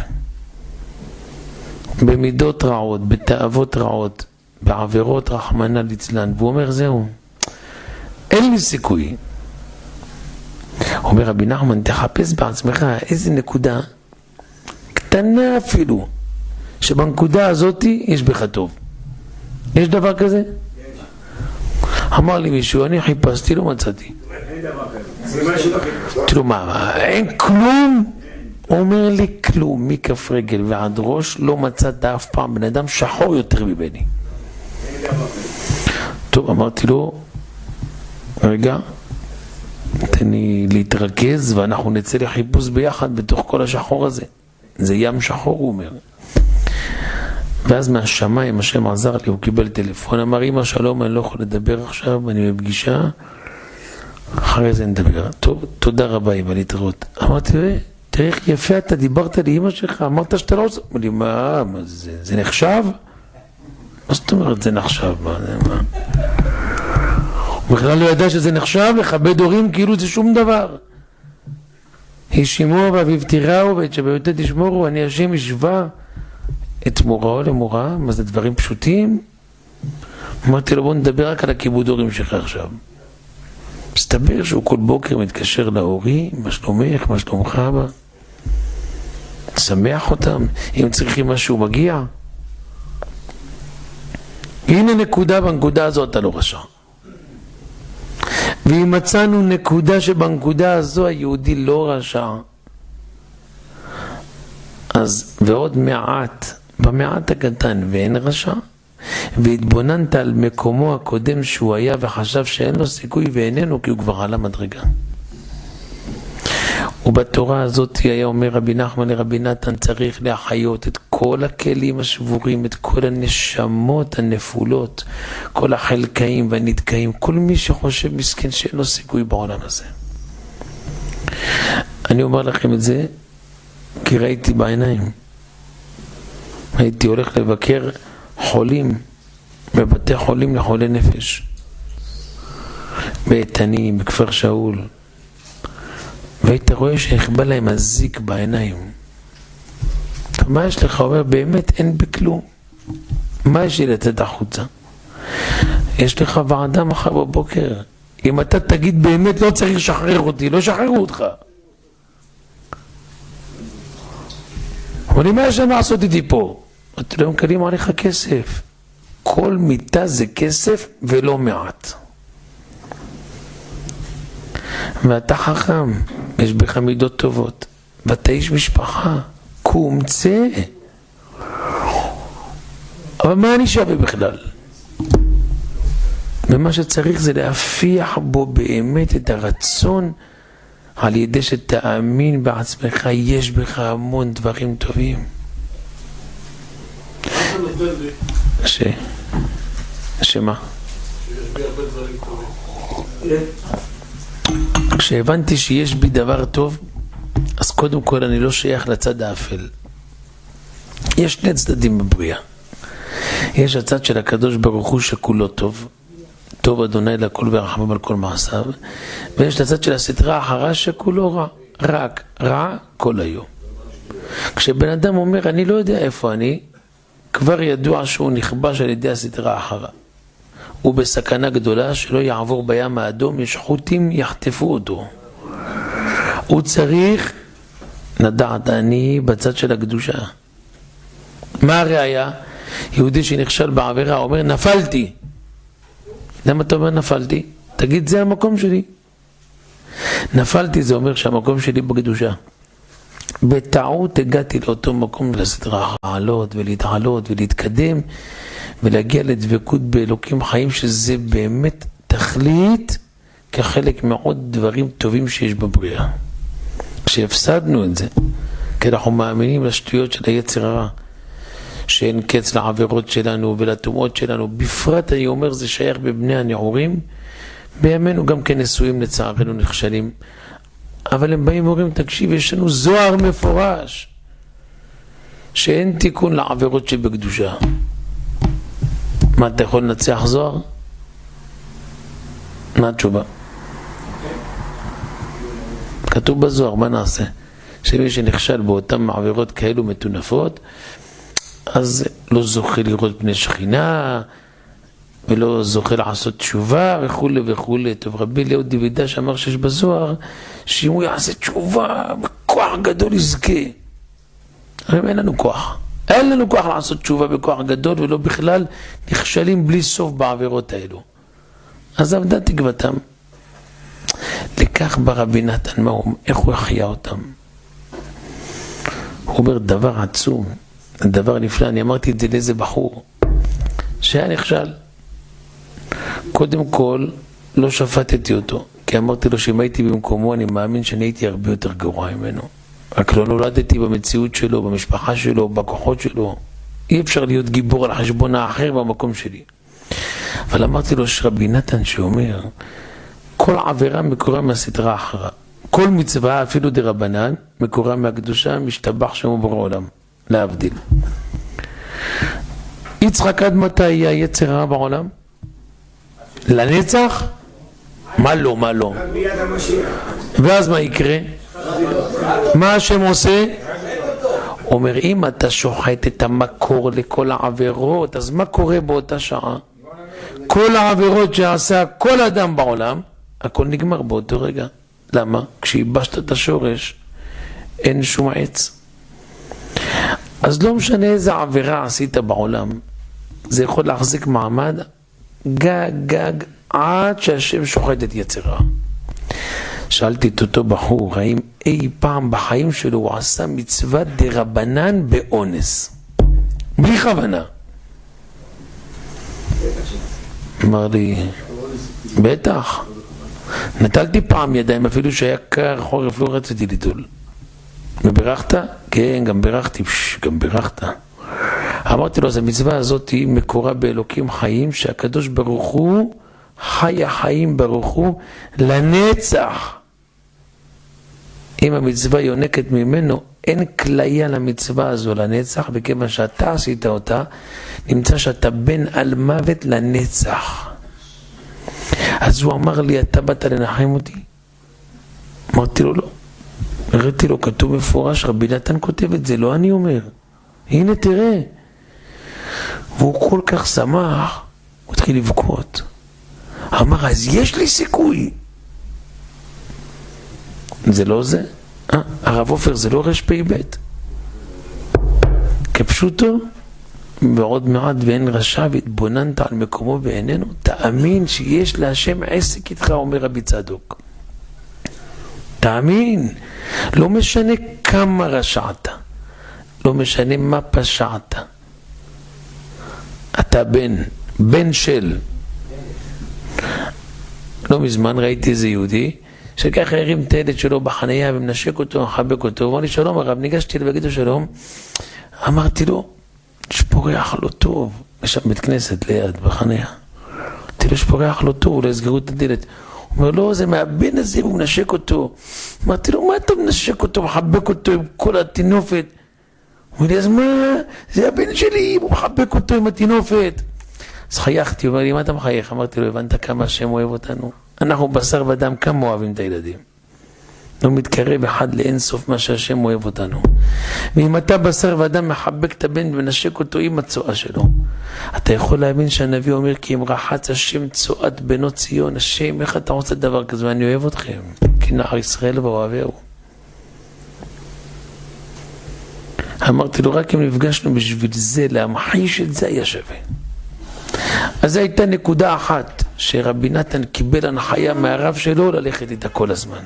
במידות רעות, בתאוות רעות, בעבירות רחמנא ליצלן, והוא אומר זהו, אין לי סיכוי. אומר רבי נחמן, תחפש בעצמך איזה נקודה קטנה אפילו שבנקודה הזאת יש בך טוב. יש דבר כזה? יש. אמר לי מישהו, אני חיפשתי, לא מצאתי. אין דבר כזה. זה מה שלא חיפש. תראו מה, אין כלום? הוא אומר לי כלום, מכף רגל ועד ראש לא מצאת אף פעם בן אדם שחור יותר ממני. אין דבר כזה. טוב, אמרתי לו, רגע, תן לי להתרכז ואנחנו נצא לחיפוש ביחד בתוך כל השחור הזה. זה ים שחור, הוא אומר. ואז מהשמיים השם עזר לי, הוא קיבל טלפון, אמר אמא שלום, אני לא יכול לדבר עכשיו, אני בפגישה, אחרי זה נדבר. טוב, תודה רבה אמא, להתראות. אמרתי, תראה איך יפה אתה דיברת לאמא שלך, אמרת שאתה לא עושה, אמר לי, מה, מה זה, זה נחשב? מה זאת אומרת זה נחשב? מה, זה, מה? הוא בכלל לא ידע שזה נחשב, לכבד הורים כאילו זה שום דבר. ישימו ואביו תיראו ואת שביותר תשמורו, אני השם ישבה את מוראו למורה, מה זה דברים פשוטים? אמרתי לו בוא נדבר רק על הכיבוד הורים שלך עכשיו. מסתבר שהוא כל בוקר מתקשר להורי, מה שלומך, מה שלומך אבא? שמח אותם, אם צריכים משהו מגיע. הנה נקודה, בנקודה הזאת אתה לא רשע. ואם מצאנו נקודה שבנקודה הזו היהודי לא רשע, אז ועוד מעט, במעט הקטן ואין רשע, והתבוננת על מקומו הקודם שהוא היה וחשב שאין לו סיכוי ואיננו, כי הוא כבר עלה מדרגה. ובתורה הזאת היה אומר רבי נחמן לרבי נתן, צריך להחיות את כל הכלים השבורים, את כל הנשמות הנפולות, כל החלקאים והנתקאים, כל מי שחושב מסכן שאין לו סיכוי בעולם הזה. אני אומר לכם את זה כי ראיתי בעיניים. הייתי הולך לבקר חולים בבתי חולים לחולי נפש, באיתנים, בכפר שאול, והיית רואה שהחבא להם הזיק בעיניים. מה יש לך? אומר, באמת אין בכלום. מה יש לי לצאת החוצה? יש לך ועדה מחר בבוקר. אם אתה תגיד באמת לא צריך לשחרר אותי, לא שחררו אותך. אבל מה יש לנו לעשות איתי פה? אתה לא מקלים עליך כסף. כל מיטה זה כסף ולא מעט. ואתה חכם, יש בך מידות טובות, ואתה איש משפחה, קום צא. אבל מה אני שווה בכלל? ומה שצריך זה להפיח בו באמת את הרצון, על ידי שתאמין בעצמך, יש בך המון דברים טובים. ש... שמה? שיש בי הרבה דברים טובים. כשהבנתי שיש בי דבר טוב, אז קודם כל אני לא שייך לצד האפל. יש שני צדדים בבריאה. יש הצד של הקדוש ברוך הוא שכולו טוב, טוב אדוני לכל ורחמם על כל מעשיו, ויש הצד של הסתרה האחרה שכולו רע, רק רע כל היום. כשבן אדם אומר אני לא יודע איפה אני, כבר ידוע שהוא נכבש על ידי הסתרה האחרה. הוא בסכנה גדולה שלא יעבור בים האדום, יש חוטים יחטפו אותו. הוא צריך לדעת, אני בצד של הקדושה. מה הראיה? יהודי שנכשל בעבירה אומר נפלתי. למה אתה אומר נפלתי? תגיד זה המקום שלי. נפלתי זה אומר שהמקום שלי בקדושה. בטעות הגעתי לאותו מקום לסדרה לעלות ולהתעלות ולהתקדם ולהגיע לדבקות באלוקים חיים, שזה באמת תכלית כחלק מעוד דברים טובים שיש בבריאה. כשהפסדנו את זה, כי אנחנו מאמינים לשטויות של היצר הרע, שאין קץ לעבירות שלנו ולטומאות שלנו, בפרט אני אומר זה שייך בבני הנעורים, בימינו גם כן נשואים לצערנו נכשלים, אבל הם באים ואומרים תקשיב, יש לנו זוהר מפורש שאין תיקון לעבירות שבקדושה. מה, אתה יכול לנצח זוהר? מה התשובה? כתוב בזוהר, מה נעשה? שמי שנכשל באותם עבירות כאלו מטונפות, אז לא זוכה לראות בני שכינה, ולא זוכה לעשות תשובה וכו' וכו'. טוב, רבי ליאו דיווידש אמר שיש בזוהר, שאם הוא יעשה תשובה, בכוח גדול יזכה. הרי אין לנו כוח. אין לנו כוח לעשות תשובה בכוח גדול, ולא בכלל נכשלים בלי סוף בעבירות האלו. אז עבדה תקוותם. לכך ברבי נתן, מה הוא, איך הוא יחיה אותם? הוא אומר דבר עצום, דבר נפלא. אני אמרתי את זה לאיזה בחור שהיה נכשל. קודם כל לא שפטתי אותו, כי אמרתי לו שאם הייתי במקומו אני מאמין שאני הייתי הרבה יותר גרוע ממנו. רק לא נולדתי במציאות שלו, במשפחה שלו, בכוחות שלו. אי אפשר להיות גיבור על חשבון האחר במקום שלי. אבל אמרתי לו שרבי נתן שאומר, כל עבירה מקורה מהסדרה האחרה. כל מצווה, אפילו דרבנן, מקורה מהקדושה, משתבח שמו בורא עולם. להבדיל. יצחק עד מתי יהיה יצר הרע בעולם? לנצח? מה לא, מה לא? ואז מה יקרה? מה השם עושה? אומר, אם אתה שוחט את המקור לכל העבירות, אז מה קורה באותה שעה? כל העבירות שעשה כל אדם בעולם, הכל נגמר באותו רגע. למה? כשייבשת את השורש, אין שום עץ. אז לא משנה איזה עבירה עשית בעולם, זה יכול להחזיק מעמד גג גג עד שהשם שוחט את יצרה. שאלתי את אותו בחור, האם אי פעם בחיים שלו הוא עשה מצוות דרבנן באונס? בלי כוונה. אמר לי, בטח. נטלתי פעם ידיים, אפילו שהיה קר חורף, לא רציתי ליטול. וברכת? כן, גם ברכתי, פש, גם ברכת. אמרתי לו, אז המצווה הזאת היא מקורה באלוקים חיים, שהקדוש ברוך הוא חי החיים ברוך הוא לנצח. אם המצווה יונקת ממנו, אין כליה למצווה הזו לנצח, וכיוון שאתה עשית אותה, נמצא שאתה בן על מוות לנצח. אז הוא אמר לי, אתה באת לנחם אותי? אמרתי לו, לא. הראיתי לו, כתוב מפורש, רבי נתן כותב את זה, לא אני אומר. הנה תראה. והוא כל כך שמח, הוא התחיל לבכות. אמר, אז יש לי סיכוי. זה לא זה? אה, הרב עופר, זה לא רשפי בית. כפשוטו, ועוד מעט ואין רשע והתבוננת על מקומו בעינינו, תאמין שיש להשם עסק איתך, אומר רבי צדוק. תאמין. לא משנה כמה רשעת. לא משנה מה פשעת. אתה בן, בן של. לא מזמן ראיתי איזה יהודי, שככה הרים את הילד שלו בחניה ומנשק אותו, מחבק אותו, ואומר לי שלום הרב, ניגשתי לו וגידו שלום, אמרתי לו, שפורח לא טוב, יש שם בית כנסת ליד בחניה, אמרתי לו שפורח לא טוב, אולי סגרו את הדלת, הוא אומר לא, זה מהבן הזה, הוא מנשק אותו, אמרתי לו, מה אתה מנשק אותו, מחבק אותו עם כל התינופת, הוא אומר לי, אז מה, זה הבן שלי, הוא מחבק אותו עם התינופת, אז חייכתי, הוא אומר לי, מה אתה מחייך? אמרתי לו, הבנת כמה השם אוהב אותנו? אנחנו בשר ודם, כמה אוהבים את הילדים. לא מתקרב אחד לאין סוף מה שהשם אוהב אותנו. ואם אתה בשר ודם מחבק את הבן ונשק אותו עם הצועה שלו, אתה יכול להבין שהנביא אומר, כי אם רחץ השם צועת בנו ציון, השם, איך אתה עושה דבר כזה? ואני אוהב אתכם, כי נער ישראל ואוהבהו. אמרתי לו, רק אם נפגשנו בשביל זה, להמחיש את זה היה שווה. אז זו הייתה נקודה אחת, שרבי נתן קיבל הנחיה מהרב שלו ללכת איתה כל הזמן.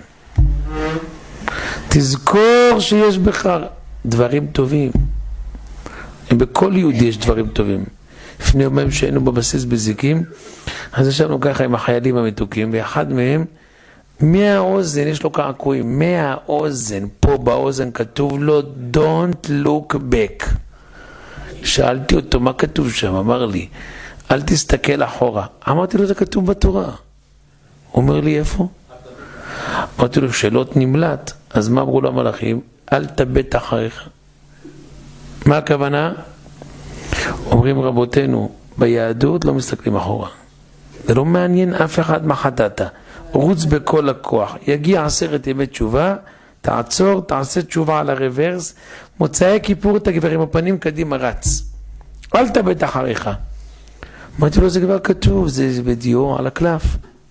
תזכור שיש בך דברים טובים. בכל יהודי יש דברים טובים. לפני יומיים שהיינו בבסיס בזיקים, אז ישבנו ככה עם החיילים המתוקים, ואחד מהם, מהאוזן, יש לו קעקועים, מהאוזן, פה באוזן כתוב לו, don't look back. שאלתי אותו, מה כתוב שם? אמר לי, אל תסתכל אחורה. אמרתי לו, זה כתוב בתורה. הוא אומר לי, איפה? אמרתי לו, שאלות נמלט. אז מה אמרו לו המלאכים? אל תבט אחריך. מה הכוונה? אומרים רבותינו, ביהדות לא מסתכלים אחורה. זה לא מעניין אף אחד מה חטאת. רוץ בכל הכוח. יגיע עשרת ימי תשובה, תעצור, תעשה תשובה על הרוורס, מוצאי כיפור תגבר עם הפנים קדימה רץ. אל תבט אחריך. אמרתי לו, זה כבר כתוב, זה בדיו על הקלף.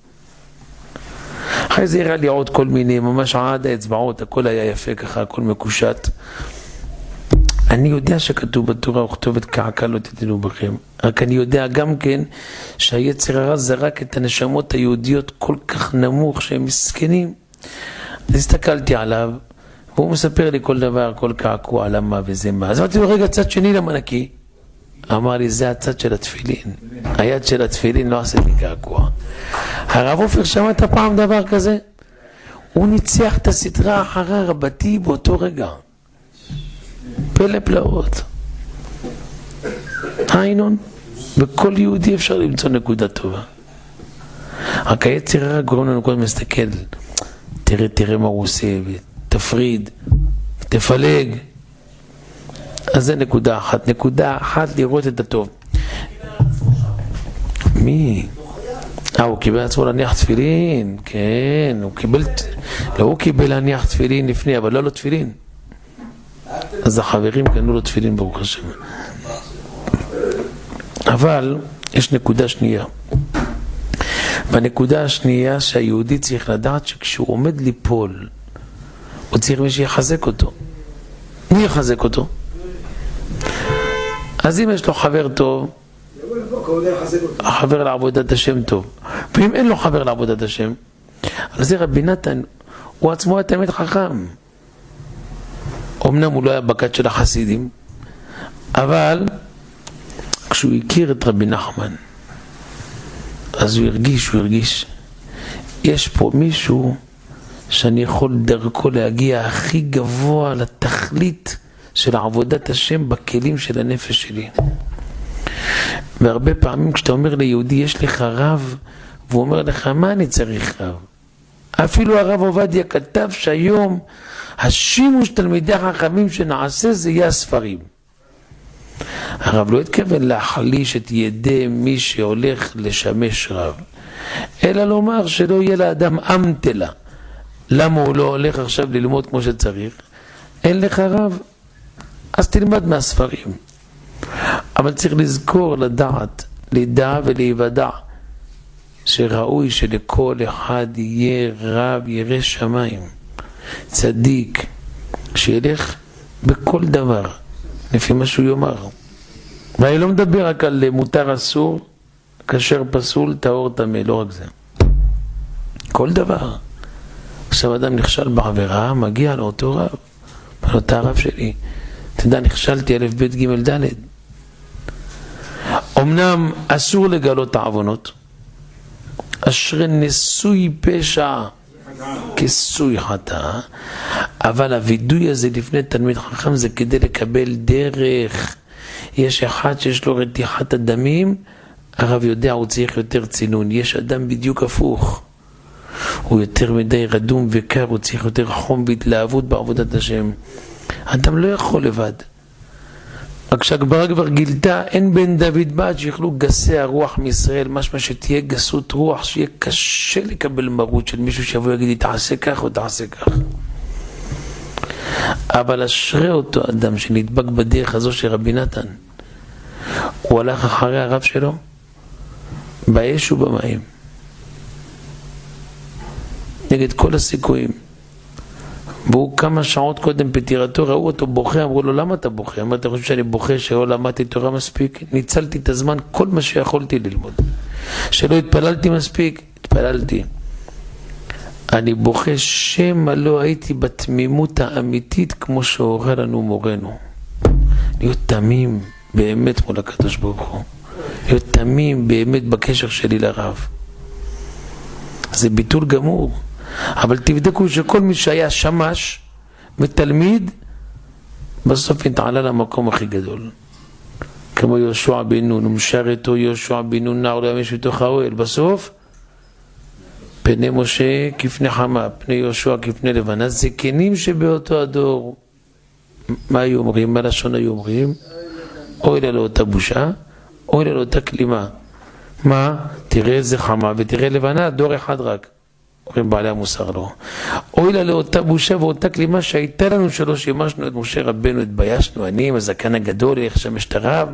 אחרי זה הראה לי עוד כל מיני, ממש עד האצבעות, הכל היה יפה ככה, הכל מקושט. אני יודע שכתוב בתורה, וכתובת קעקע לא תתנו בכם. רק אני יודע גם כן, שהיצר הרע זרק את הנשמות היהודיות כל כך נמוך, שהם מסכנים. אז הסתכלתי עליו, והוא מספר לי כל דבר, כל קעקוע, על מה וזה מה. אז אמרתי לו, רגע, צד שני למה נקי? אמר לי, זה הצד של התפילין. היד של התפילין לא עשה לי קעקוע. הרב עופר שמעת פעם דבר כזה? הוא ניצח את הסדרה אחרי רבתי באותו רגע. פלא פלאות. היינון, בכל יהודי אפשר למצוא נקודה טובה. רק היצר הרע גורם לנו כל הזמן מסתכל. תראה, תראה מה הוא עושה, תפריד, תפלג. אז זה נקודה אחת. נקודה אחת לראות את הטוב. מי? אה, הוא קיבל עצמו להניח תפילין. כן, הוא קיבל... לא, הוא קיבל להניח תפילין לפני, אבל לא לו תפילין. אז החברים קנו לו תפילין ברוך השם. אבל יש נקודה שנייה. והנקודה השנייה שהיהודי צריך לדעת שכשהוא עומד ליפול, הוא צריך מי שיחזק אותו. מי יחזק אותו? אז אם יש לו חבר טוב, חבר לעבודת השם טוב. ואם אין לו חבר לעבודת השם, על זה רבי נתן, הוא עצמו היה תלמיד חכם. אמנם הוא לא היה בקט של החסידים, אבל כשהוא הכיר את רבי נחמן, אז הוא הרגיש, הוא הרגיש, יש פה מישהו שאני יכול דרכו להגיע הכי גבוה לתכלית של עבודת השם בכלים של הנפש שלי. והרבה פעמים כשאתה אומר ליהודי יש לך רב, והוא אומר לך מה אני צריך רב? אפילו הרב עובדיה כתב שהיום השימוש תלמידי החכמים שנעשה זה יהיה הספרים. הרב לא התכוון להחליש את ידי מי שהולך לשמש רב, אלא לומר שלא יהיה לאדם אמתלה. למה הוא לא הולך עכשיו ללמוד כמו שצריך? אין לך רב, אז תלמד מהספרים. אבל צריך לזכור, לדעת, לדע ולהיוודע, שראוי שלכל אחד יהיה רב ירא שמיים, צדיק, שילך בכל דבר, לפי מה שהוא יאמר. ואני לא מדבר רק על מותר אסור, כשר פסול, טהור טמא, לא רק זה. כל דבר. עכשיו אדם נכשל בעבירה, מגיע לאותו רב. אבל אותה הרב שלי, תדע, נכשלתי אלף בית ג' ד'. אמנם אסור לגלות העוונות, אשרי נשוי פשע כסוי חטא, אבל הווידוי הזה לפני תלמיד חכם זה כדי לקבל דרך. יש אחד שיש לו רתיחת הדמים, הרב יודע הוא צריך יותר צינון. יש אדם בדיוק הפוך, הוא יותר מדי רדום וקר, הוא צריך יותר חום והתלהבות בעבודת השם. אדם לא יכול לבד. רק שהגברה כבר גילתה, אין בן דוד בת שיכלו גסי הרוח מישראל, משמע שתהיה גסות רוח, שיהיה קשה לקבל מרות של מישהו שיבוא יגיד לי תעשה כך או תעשה כך. אבל אשרי אותו אדם שנדבק בדרך הזו של רבי נתן, הוא הלך אחרי הרב שלו באש ובמים נגד כל הסיכויים, והוא כמה שעות קודם פטירתו ראו אותו בוכה, אמרו לו למה אתה בוכה? אמר אתה חושב שאני בוכה שלא למדתי תורה מספיק? ניצלתי את הזמן כל מה שיכולתי ללמוד, שלא התפללתי מספיק, התפללתי. אני בוכה שמא לא הייתי בתמימות האמיתית כמו שהורה לנו מורנו, להיות תמים באמת מול הקדוש ברוך הוא, להיות תמים באמת בקשר שלי לרב. זה ביטול גמור. אבל תבדקו שכל מי שהיה שמש ותלמיד בסוף יתעלה למקום הכי גדול, כמו יהושע בן נון, ומשאר איתו יהושע בן נון נער לימש בתוך האוהל, בסוף פני משה כפני חמה, פני יהושע כפני לבן. הזקנים שבאותו הדור מה היו אומרים? מה לשון היו אומרים? אוי לה לאותה בושה, אוי לה לאותה כלימה. מה? תראה איזה חמה ותראה לבנה, דור אחד רק, אומרים בעלי המוסר לא. אוי לה לאותה בושה ואותה כלימה שהייתה לנו שלא שימשנו את משה רבנו, התביישנו, אני עם הזקן הגדול איך שם את הרב.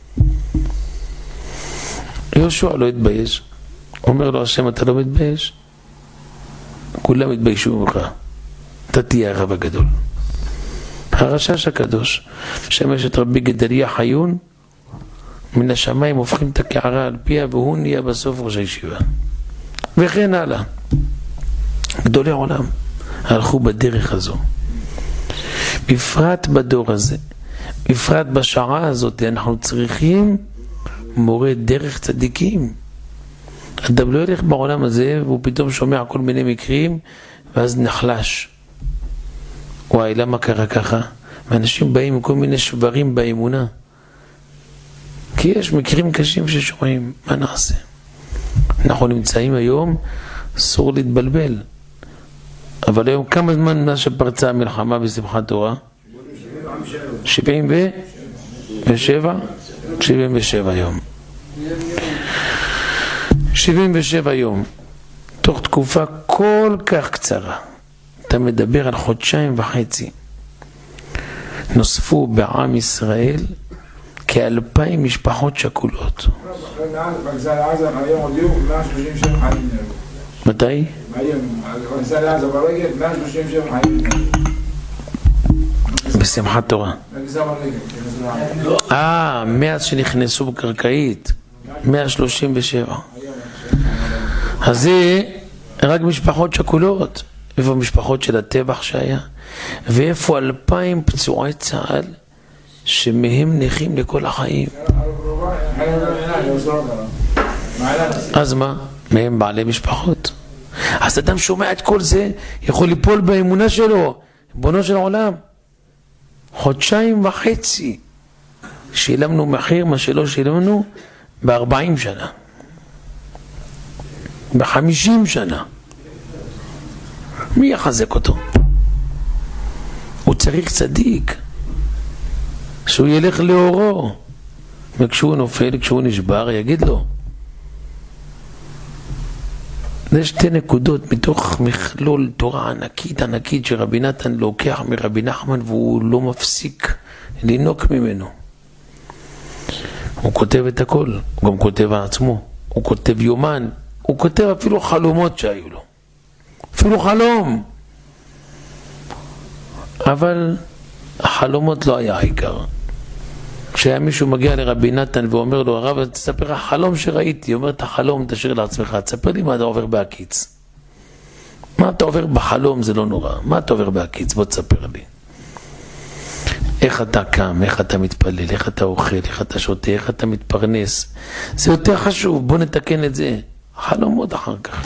יהושע לא התבייש, אומר לו השם אתה לא מתבייש? כולם התביישו ממך, אתה תהיה הרב הגדול. הרשש הקדוש שמש את רבי גדליה חיון, מן השמיים הופכים את הקערה על פיה והוא נהיה בסוף ראש הישיבה, וכן הלאה. גדולי עולם הלכו בדרך הזו, בפרט בדור הזה, בפרט בשעה הזאת. אנחנו צריכים מורה דרך צדיקים. אדם לא ילך בעולם הזה והוא פתאום שומע כל מיני מקרים ואז נחלש, וואי למה קרה ככה? ואנשים באים עם כל מיני שברים באמונה, כי יש מקרים קשים ששומעים. מה נעשה? אנחנו נמצאים היום, אסור להתבלבל, אבל היום כמה זמן מאז שפרצה המלחמה בשמחת תורה? שבעים ושבע? שבעים ושבע יום. שבעים ושבע יום, תוך תקופה כל כך קצרה. אתה מדבר על חודשיים וחצי, נוספו בעם ישראל כאלפיים משפחות שכולות. מתי? בשמחת תורה. אה, מאז שנכנסו בקרקעית, מאה שלושים ושבע. אז זה רק משפחות שכולות. ואיפה המשפחות של הטבח שהיה, ואיפה אלפיים פצועי צה"ל שמהם נכים לכל החיים. אז מה? מהם בעלי משפחות. אז אדם שומע את כל זה, יכול ליפול באמונה שלו, בונו של עולם. חודשיים וחצי שילמנו מחיר מה שלא שילמנו בארבעים שנה, בחמישים שנה. מי יחזק אותו? הוא צריך צדיק שהוא ילך לאורו, וכשהוא נופל, כשהוא נשבר, יגיד לו. זה שתי נקודות מתוך מכלול תורה ענקית ענקית שרבי נתן לוקח מרבי נחמן והוא לא מפסיק לנוק ממנו. הוא כותב את הכל, הוא גם כותב על עצמו, הוא כותב יומן, הוא כותב אפילו חלומות שהיו לו, אפילו חלום. אבל החלומות לא היה העיקר. כשהיה מישהו מגיע לרבי נתן ואומר לו, הרב, תספר החלום שראיתי. הוא אומר, את החלום תשאיר לעצמך, תספר לי מה אתה עובר בהקיץ. מה אתה עובר בחלום זה לא נורא, מה אתה עובר בהקיץ? בוא תספר לי. איך אתה קם, איך אתה מתפלל, איך אתה אוכל, איך אתה שותה, איך אתה מתפרנס. זה יותר חשוב, בוא נתקן את זה. חלומות אחר כך.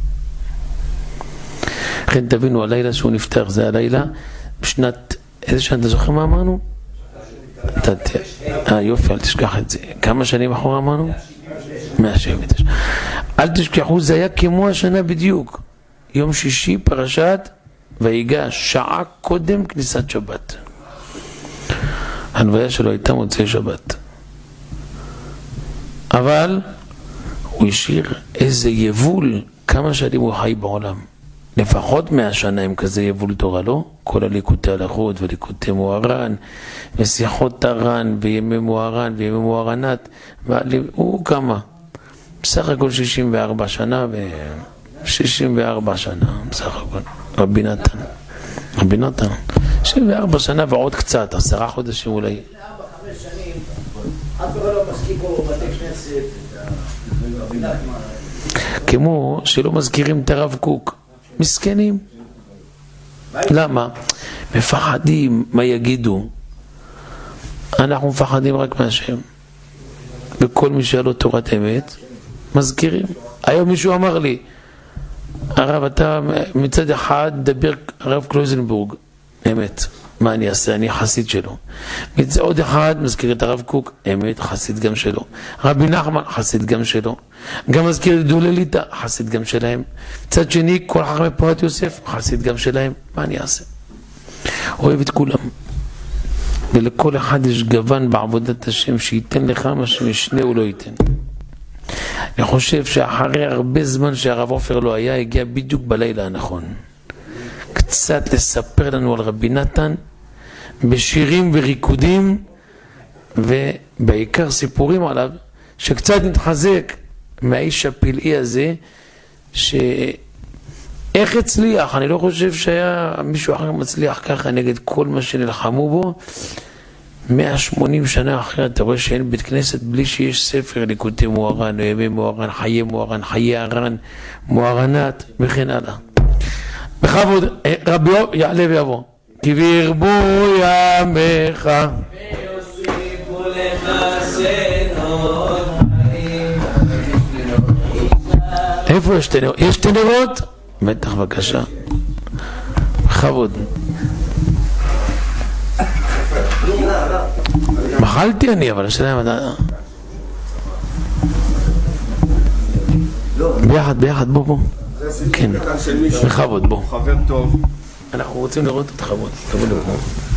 לכן תבינו, הלילה שהוא נפטר, זה הלילה בשנת, איזה שנה, אתה זוכר מה אמרנו? אה יופי, אל תשכח את זה. כמה שנים אחורה אמרנו? מאה שבעים ותשע. אל תשכחו, זה היה כמו השנה בדיוק. יום שישי פרשת ויגש, שעה קודם כניסת שבת. ההלוויה שלו הייתה מוצאי שבת. אבל הוא השאיר איזה יבול, כמה שנים הוא חי בעולם. לפחות מאה שנה עם כזה יבול תורה, לא? כל הליקוטי הלכות וליקוטי מוהר"ן ושיחות הר"ן וימי מוהר"ן וימי מוהר"נת, הוא כמה? בסך הכל שישים וארבע שנה ו-שישים וארבע שנה בסך הכל. רבי נתן רבי נתן שישים וארבע שנה ועוד קצת, עשרה חודשים אולי. ארבע, חמש שנים אף אחד לא מזכיר פה בתי כנסת רבי נתן, כמו שלא מזכירים את הרב קוק. מסכנים. למה? מפחדים מה יגידו. אנחנו מפחדים רק מהשם. וכל מי שהיה לו תורת אמת מזכירים. היום מישהו אמר לי, הרב, אתה מצד אחד דבר הרב קלויזנבורג אמת, מה אני אעשה? אני חסיד שלו. מצד עוד אחד מזכיר את הרב קוק אמת, חסיד גם שלו. רבי נחמן חסיד גם שלו. גם מזכיר את דולליטה, חסיד גם שלהם. מצד שני, כל חכמי פורת יוסף חסיד גם שלהם. מה אני אעשה? אוהב את כולם, ולכל אחד יש גוון בעבודת השם שייתן לך מה שמשנה הוא לא ייתן. אני חושב שאחרי הרבה זמן שהרב עופר לא היה, הגיע בדיוק בלילה הנכון קצת לספר לנו על רבי נתן בשירים וריקודים, ובעיקר סיפורים עליו, שקצת נתחזק מהאיש הפלאי הזה, שאיך הצליח. אני לא חושב שהיה מישהו אחר מצליח ככה נגד כל מה שנלחמו בו. מאה ושמונים שנה אחרי אתה רואה שאין בית כנסת בלי שיש ספר ליקוטי מוהר"ן, ימי מוהר"ן, חיי מוהר"ן, חיי הר"ן, מוהר"נת וכן הלאה. בכבוד, רבי יעלה ויבוא. כי וירבו ימיך ויוסיפו לך שנות חיים. איפה יש שתי נרות? יש שתי נרות? בטח, בבקשה. בכבוד. מחלתי אני, אבל השאלה אם אתה... ביחד, ביחד, בוא, בוא. כן, בכבוד, בוא. חבר טוב. אנחנו רוצים לראות אותך, בוא, תבוא לפה.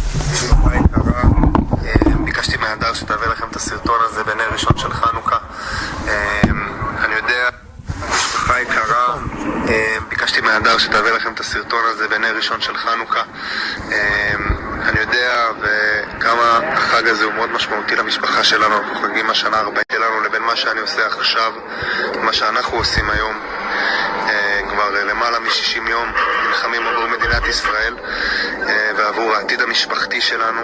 ביקשתי מהדר שתעביר לכם את הסרטון הזה בנר ראשון של חנוכה. אני יודע, משפחה יקרה, ביקשתי מהדר שתעביר לכם את הסרטון הזה בנר ראשון של חנוכה. אני יודע וכמה החג הזה הוא מאוד משמעותי למשפחה שלנו. אנחנו חוגגים השנה ארבעים שלנו לבין מה שאני עושה עכשיו, מה שאנחנו עושים היום. כבר למעלה מ-שישים יום נלחמים עבור מדינת ישראל ועבור העתיד המשפחתי שלנו,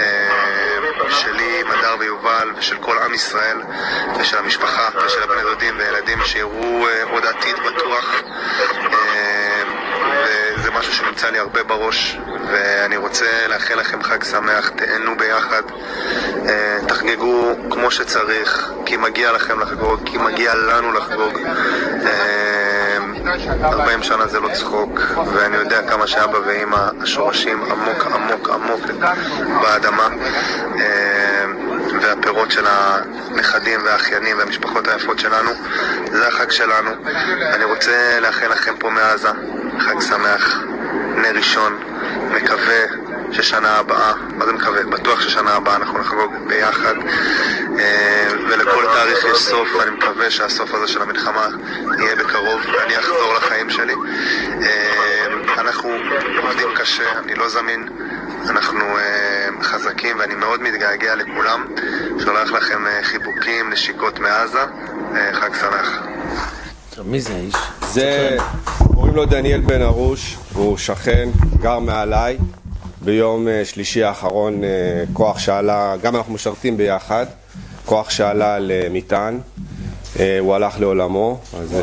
שלי, מדר ויובל, ושל כל עם ישראל ושל המשפחה ושל הבני דודים וילדים שיראו עוד עתיד בטוח. וזה משהו שנמצא לי הרבה בראש, ואני רוצה לאחל לכם חג שמח, תהנו ביחד, תחגגו כמו שצריך, כי מגיע לכם לחגוג, כי מגיע לנו לחגוג. ארבעים שנה זה לא צחוק, ואני יודע כמה שאבא ואמא השורשים עמוק עמוק עמוק באדמה, והפירות של הנכדים והאחיינים והמשפחות היפות שלנו. זה החג שלנו. אני רוצה לאחל לכם פה מעזה חג שמח, נר ראשון. מקווה ששנה הבאה, מה זה מקווה? בטוח ששנה הבאה אנחנו נחגוג ביחד, ולכל תאריך יש סוף. אני מקווה שהסוף הזה של המלחמה יהיה בקרוב ואני אחזור לחיים שלי. אנחנו עובדים קשה, אני לא זמין, אנחנו חזקים, ואני מאוד מתגעגע לכולם. שולח לכם חיבוקים, נשיקות מעזה, חג שמח. מי זה האיש? זה, קוראים לו דניאל בן ארוש, הוא שכן, גר מעליי. ביום שלישי האחרון כוח שעלה, גם אנחנו משרתים ביחד, כוח שעלה למטען, הוא הלך לעולמו, אז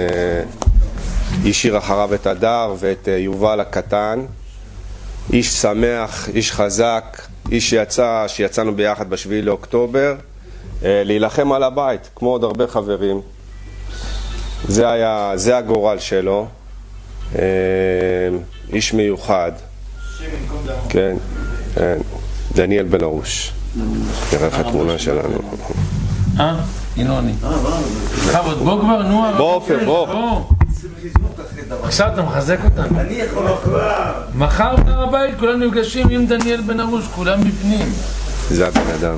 השאיר אחריו את הדר ואת יובל הקטן. איש שמח, איש חזק, איש שיצא, שיצאנו ביחד בשביעי לאוקטובר להילחם על הבית, כמו עוד הרבה חברים. זה היה, זה הגורל שלו. איש מיוחד. כן, כן. דניאל בן ארוש. נראה לך התמונה שלנו. אה? הנה אני. בכבוד, בוא כבר, נו. בוא אופר, בוא. עכשיו אתה מחזק אותנו. אני יכול כבר. מחר בהר הבית כולם נפגשים עם דניאל בן ארוש, כולם בפנים. זה הבן אדם.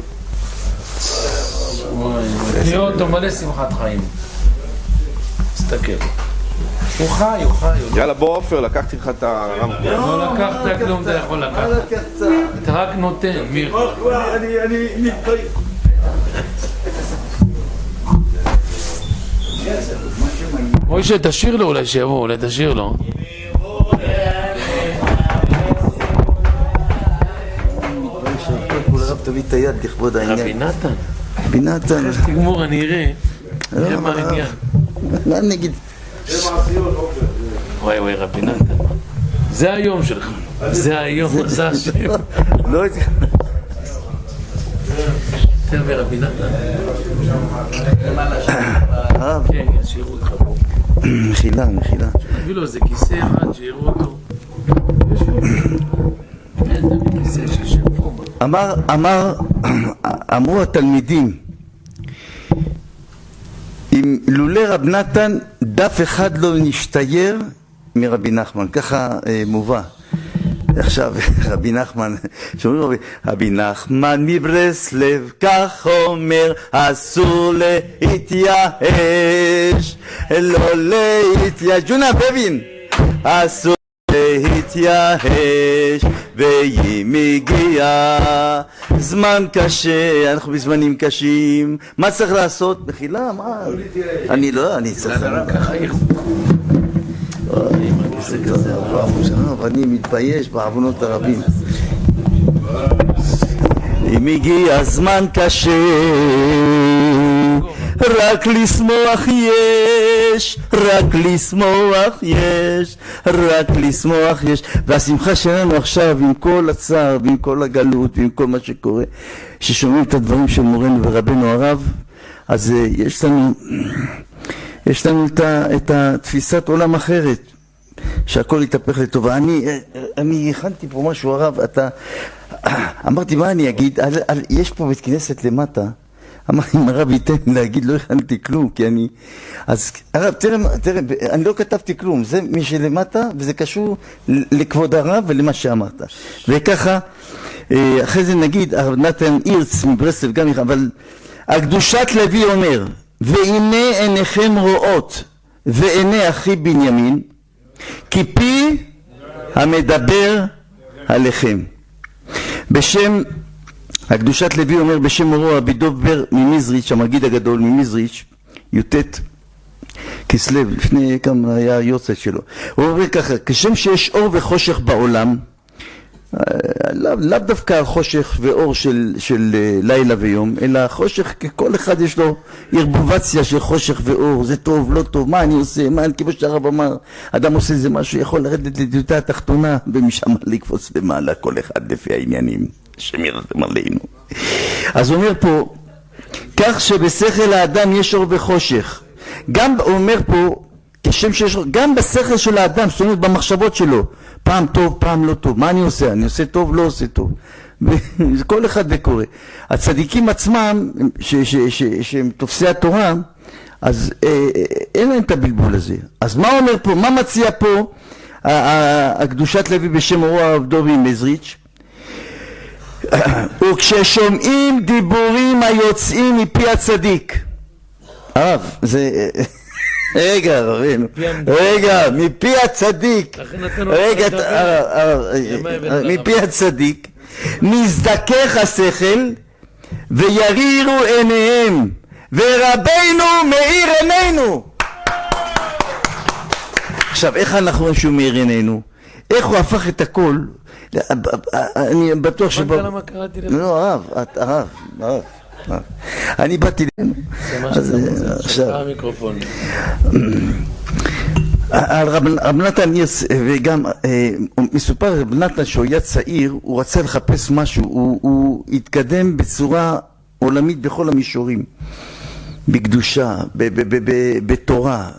תראה אותו מלא שמחת חיים. תסתכל. הוא חי, הוא חי. יאללה בוא אופר, לקחתי לך את הרמקול. לא לקחת כלום, אתה יכול לקחת. אתה רק נותן, מיר. אני מתבייש. אוי שתשאיר לו, אולי שיבוא, אולי תשאיר לו. הרב תביא את היד לכבוד העניין. רבי נתן. רבי נתן. אחרי שתגמור אני אראה. נראה מה העניין. מה נגיד? וואי וואי רבי נתן. זה היום שלך. זה היום, זה השם. לא הייתי... תן ברבי נתן. הרב. כן, ישירו אותך פה. מחילה, מחילה. תביא לו איזה כיסא אחד שיראו אותו. אין תביא כיסא שישב פה. אמר, אמר, אמרו התלמידים, אם לולא רב נתן דף אחד לא נשתייר מרבי נחמן, ככה אה, מובא. עכשיו רבי נחמן, שאומרים רבי, רבי נחמן מברסלב כך אומר, אסור להתייאש, לא להתייאש, ג'ונה בבין, אסור להתייאש, ואם הגיע זמן קשה, אנחנו בזמנים קשים, מה צריך לעשות? מחילה, מה? אני לא, אני צריך... אני מתבייש בעוונות הרבים. אם הגיע זמן קשה, רק לשמוח יש, רק לשמוח יש, רק לשמוח יש. והשמחה שלנו עכשיו עם כל הצער ועם כל הגלות ועם כל מה שקורה, ששומעים את הדברים של מורנו ורבנו הרב, אז יש לנו יש לנו את התפיסת עולם אחרת, שהכל יתהפך לטובה. אני אני הכנתי פה משהו הרב, אתה אמרתי מה אני אגיד, על, על, יש פה בית כנסת למטה, אמרתי אם הרב ייתן להגיד, לא הכנתי כלום, כי אני, אז הרב תראה, תראה, אני לא כתבתי כלום, זה מי שלמטה, וזה קשור לכבוד הרב ולמה שאמרת, וככה אחרי זה נגיד, הרב נתן אירץ מברסלב גם, אבל הקדושת לוי אומר, והנה עיניכם רואות ועיני אחי בנימין, כי פי המדבר עליכם. בשם, הקדושת לוי אומר בשם מורו רבי דוב בר ממזריץ', המגיד הגדול ממזריץ', י"ט כסלו, לפני כמה היה היורצייט שלו. הוא אומר ככה, כשם שיש אור וחושך בעולם, לאו לא דווקא חושך ואור של, של לילה ויום, אלא חושך, כל אחד יש לו ערבובציה של חושך ואור, זה טוב, לא טוב, מה אני עושה, מה אני, כמו שהרב אמר, אדם עושה איזה משהו, יכול לרדת לדיוטה התחתונה, ומשם לקפוץ למעלה, כל אחד לפי העניינים שמירתם עלינו. אז הוא אומר פה, כך שבשכל האדם יש אור וחושך, גם הוא אומר פה, כשם שיש, גם בשכל של האדם, זאת אומרת במחשבות שלו, פעם טוב, פעם לא טוב, מה אני עושה? אני עושה טוב, לא עושה טוב. כל אחד וקורא. הצדיקים עצמם, שהם תופסי התורה, אז אה, אין להם את הבלבול הזה. אז מה אומר פה, מה מציע פה הקדושת לוי בשם אורו הרב דובי מזריץ'? וכששומעים דיבורים היוצאים מפי הצדיק, הרב, זה... רגע, רבינו, רגע, מפי הצדיק, רגע, מפי הצדיק, נזדכך השכל וירירו עיניהם, ורבינו מאיר עינינו. עכשיו, איך אנחנו רואים שהוא מאיר עינינו? איך הוא הפך את הכל? אני בטוח שבו... למה קראתי לך? לא, הרב, הרב, הרב. אני באתי לנו. עכשיו המיקרופון. רב נתן יס, וגם מסופר רב נתן שהוא היה צעיר, הוא רצה לחפש משהו, הוא התקדם בצורה עולמית בכל המישורים, בקדושה, בתורה,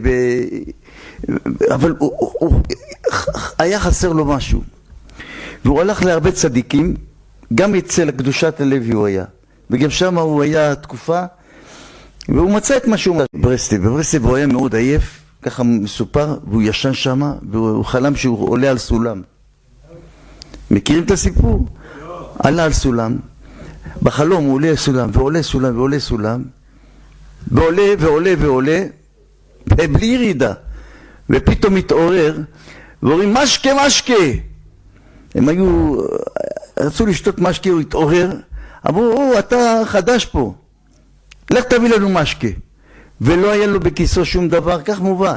אבל היה חסר לו משהו, והוא הלך להרבה צדיקים, גם אצל קדושת הלוי הוא היה, וגם שם הוא היה תקופה, והוא מצא את מה שהוא מצא בברסלב. בברסלב הוא היה מאוד עייף, ככה מסופר, והוא ישן שם, והוא חלם שהוא עולה על סולם. מכירים את הסיפור? עלה על סולם, בחלום הוא עולה על סולם, ועולה סולם, ועולה סולם, ועולה ועולה ועולה, בלי ירידה, ופתאום מתעורר, ואומרים משקה משקה. הם היו, רצו לשתות משקה, הוא התעורר, אמרו, אתה חדש פה, לך תביא לנו משקה. ולא היה לו בכיסו שום דבר, כך מובא.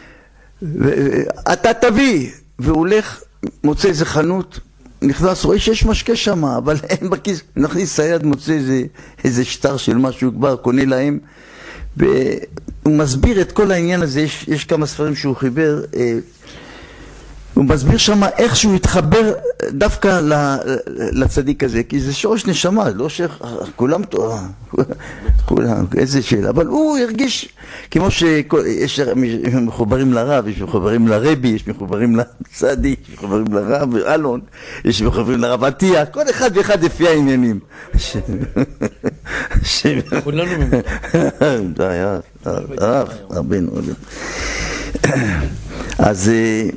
אתה תביא, והוא הולך, מוצא איזה חנות, נכנס, רואה שיש משקה שם, אבל אין בכיס, נכניס סייד, מוצא איזה, איזה שטר של משהו כבר, קונה להם, והוא מסביר את כל העניין הזה, יש, יש כמה ספרים שהוא חיבר, הוא מסביר שם איך שהוא התחבר דווקא לצדיק הזה, כי זה שורש נשמה, לא שכולם תואר, כולם, איזה שאלה, אבל הוא הרגיש כמו שיש מחוברים לרב, יש מחוברים לרבי, יש מחוברים לצדיק, יש מחוברים לרב אלון, יש מחוברים לרב עטיה, כל אחד ואחד לפי העניינים. כולנו ממנו. הרב, רבינו. אז...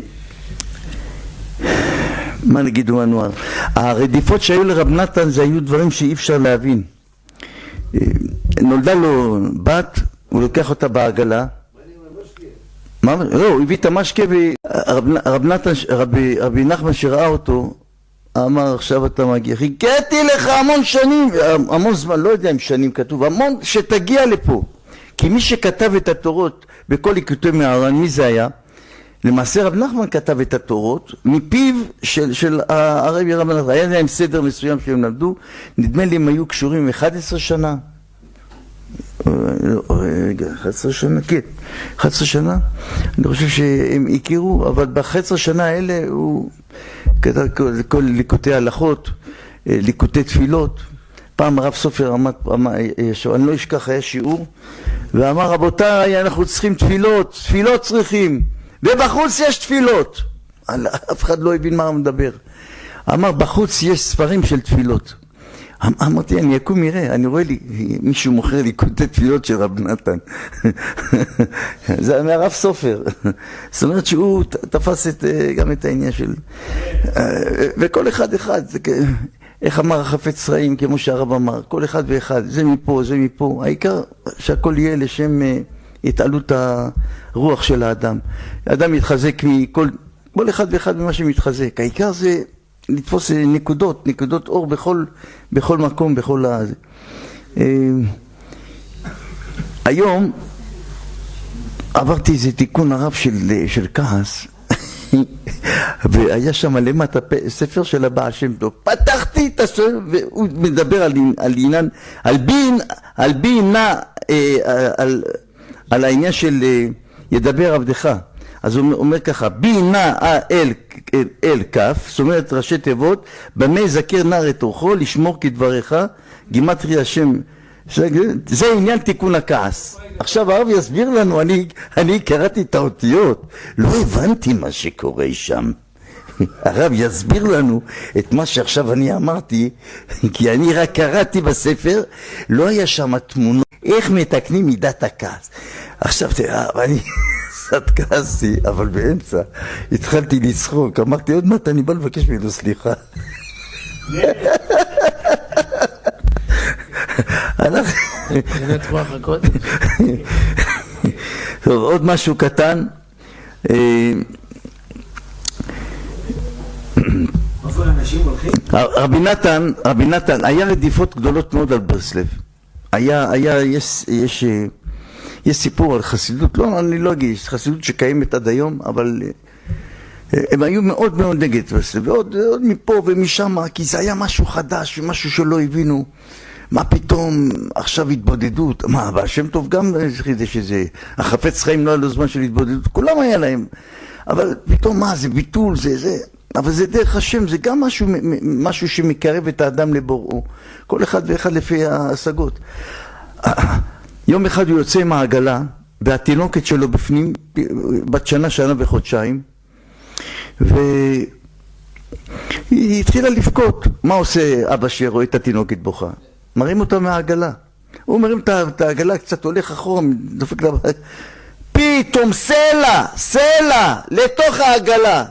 מה נגידו לנו? הרדיפות שהיו לרב נתן זה היו דברים שאי אפשר להבין. נולדה לו בת, הוא לוקח אותה בעגלה. מה? לא, הוא הביא את המשקה ורב נתן, רבי נחמן שראה אותו, אמר עכשיו אתה מגיע, חיכיתי לך המון שנים, המון זמן, לא יודע אם שנים כתוב, המון שתגיע לפה. כי מי שכתב את התורות בכל ליקוטי מהר"ן, מי זה היה? למעשה רב נחמן כתב את התורות מפיו של, של הרבי רב נחמן, היה להם סדר מסוים שהם למדו, נדמה לי הם היו קשורים אחת עשרה שנה, רגע, אחת עשרה שנה, כן, אחת עשרה שנה, אני חושב שהם הכירו, אבל ב-אחת עשרה שנה האלה הוא כתב כל, כל ליקוטי הלכות, ליקוטי תפילות. פעם הרב סופר עמד, אני לא אשכח, היה שיעור, ואמר רבותיי, אנחנו צריכים תפילות, תפילות צריכים, ובחוץ יש תפילות. אף אחד לא הבין מה הוא מדבר. אמר, בחוץ יש ספרים של תפילות. אמרתי, אני אקום יראה, אני רואה לי, מישהו מוכר לי קוטי תפילות של רב נתן. זה מהרב סופר. זאת אומרת שהוא תפס את, גם את העניין של... וכל אחד אחד, איך אמר החפץ רעים, כמו שהרב אמר, כל אחד ואחד, זה מפה, זה מפה. העיקר שהכל יהיה לשם... התעלות הרוח של האדם. האדם מתחזק מכל, כל אחד ואחד ממה שמתחזק. העיקר זה לתפוס נקודות, נקודות אור בכל, בכל מקום, בכל הזה. היום עברתי איזה תיקון הרב של, של כעס. והיה שם למטה ספר של הבעל שם טוב, פתחתי את הספר והוא מדבר על, על עניין, על בין, על בינה, על, על העניין של ידבר עבדך. אז הוא אומר ככה, בינה אל, אל, אל כף, זאת אומרת ראשי תיבות, במה זכר נער את אורחו לשמור כדבריך, גימטרי השם, זה עניין תיקון הכעס. עכשיו הרב יסביר לנו, אני, אני קראתי את האותיות, לא הבנתי מה שקורה שם. הרב יסביר לנו את מה שעכשיו אני אמרתי, כי אני רק קראתי בספר, לא היה שם תמונות, איך מתקנים מידת הכעס. עכשיו תראה, אני קצת כעסתי, אבל באמצע התחלתי לצחוק, אמרתי עוד מעט אני בא לבקש ממנו סליחה. טוב, עוד משהו קטן. רבי נתן, רבי נתן, היה רדיפות גדולות מאוד על ברסלב. היה, היה, יש, יש, יש סיפור על חסידות, לא, אני לא אגיד, חסידות שקיימת עד היום, אבל הם היו מאוד מאוד נגד ברסלב, ועוד עוד מפה ומשם, כי זה היה משהו חדש, משהו שלא הבינו. מה פתאום עכשיו התבודדות? מה, והשם טוב גם חידש שזה, החפץ חיים לא היה לו זמן של התבודדות, כולם היה להם, אבל פתאום מה, זה ביטול, זה זה, אבל זה דרך השם, זה גם משהו, משהו שמקרב את האדם לבוראו, כל אחד ואחד לפי ההשגות. יום אחד הוא יוצא עם העגלה, והתינוקת שלו בפנים, בת שנה, שנה וחודשיים, והיא התחילה לבכות. מה עושה אבא שרואה את התינוקת בוכה? מרים אותה מהעגלה. הוא מרים את העגלה, קצת הולך אחורה, דופק לה, פתאום סלע, סלע, לתוך העגלה.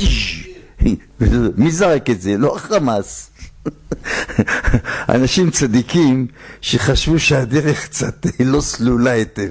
מי זרק את זה? לא החמאס. אנשים צדיקים שחשבו שהדרך קצת לא סלולה היטב.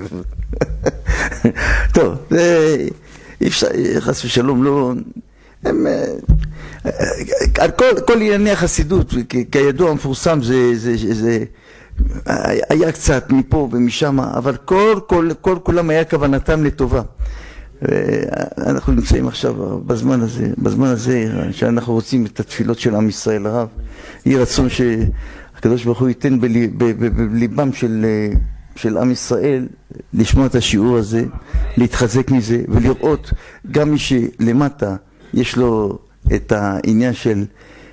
טוב, אי אפשר, חס ושלום, לא... הם, על כל, כל ענייני החסידות, כידוע המפורסם, זה, זה, זה, היה קצת מפה ומשם, אבל כל, כל, כל, כולם היה כוונתם לטובה. אנחנו נמצאים עכשיו בזמן הזה, בזמן הזה שאנחנו רוצים את התפילות של עם ישראל הרב. יהיה רצון שהקדוש ברוך הוא ייתן בליבם של, של עם ישראל לשמוע את השיעור הזה, להתחזק מזה ולראות גם מי שלמטה יש לו את העניין של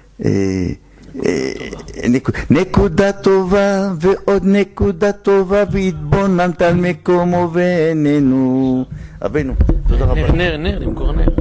נקודה טובה ועוד נקודה טובה והתבוננת על מקומו ואיננו. רבנו, תודה רבה. נר, נר, למכור נר.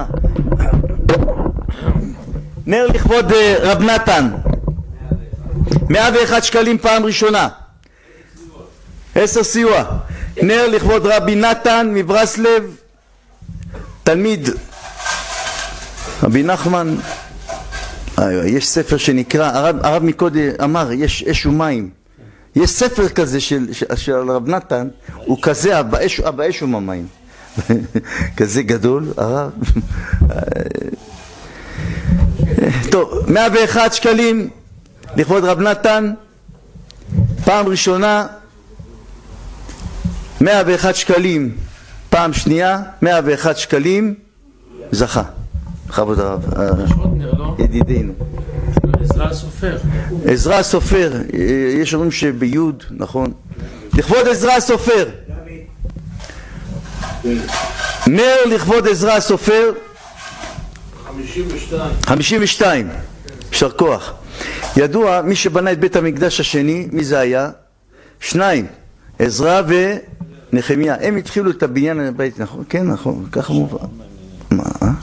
נר לכבוד רב נתן, מאה ואחד שקלים פעם ראשונה, עשר סיוע. נר לכבוד רבי נתן מברסלב, תלמיד רבי נחמן. יש ספר שנקרא, הרב, הרב מקודם אמר, יש אש ומים. יש ספר כזה של, של רב נתן, הוא כזה, באש, באש וממים. כזה גדול, הרב. טוב, מאה ואחד שקלים לכבוד רב נתן, פעם ראשונה, מאה ואחד שקלים פעם שנייה, מאה ואחד שקלים זכה. בכבוד הרב, ידידינו. עזרא הסופר. עזרא הסופר, יש אומרים שביוד, נכון. לכבוד עזרא הסופר. נר לכבוד עזרא הסופר. חמישים ושתיים. חמישים ושתיים. יישר כוח. ידוע, מי שבנה את בית המקדש השני, מי זה היה? שניים. עזרא ונחמיה. הם התחילו את הבניין הבית, נכון? כן, נכון. ככה מובן. מה?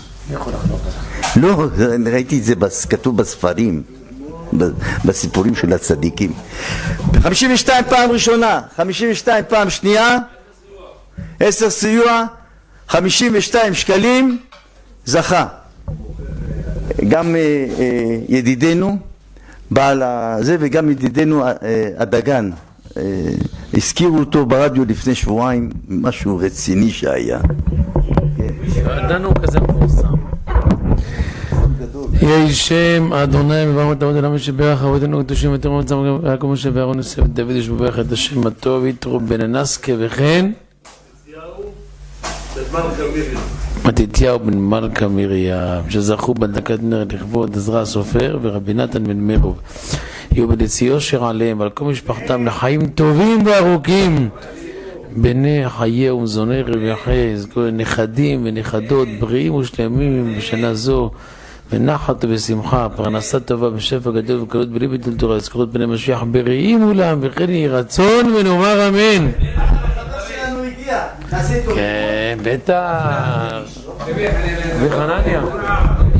לא, ראיתי את זה כתוב בספרים, בסיפורים של הצדיקים. חמישים ושתיים פעם ראשונה, חמישים ושתיים פעם שנייה, עשר סיוע, חמישים ושתיים שקלים, זכה. גם ידידנו בעל הזה וגם ידידנו הדגן, הזכירו אותו ברדיו לפני שבועיים, משהו רציני שהיה. דנו כזה מפורסם. יהי שם אדוני מברך את העבוד אליו שברך אבותינו הקדושים ותראו את זמר יעקב משה ואהרון יוסף דוד ישבח את השם הטוב יתרו בן נסקה וכן בזמן כרמילי מתתיהו בן מלכה מרים, שזכו בהדלקת נר לכבוד עזרא הסופר ורבי נתן בן מרוב. יהיו בדצי יושר עליהם ועל כל משפחתם לחיים טובים וארוכים. בני חיי ומזוני רווחי, נכדים ונכדות בריאים ושלמים בשנה זו, ונחת ושמחה, פרנסה טובה בשפע גדול וקלות בלי ביטול תורה, זכרות בני משיח בריאים אולם, וכן יהי רצון ונאמר אמן. כן, בטח. וחנניה.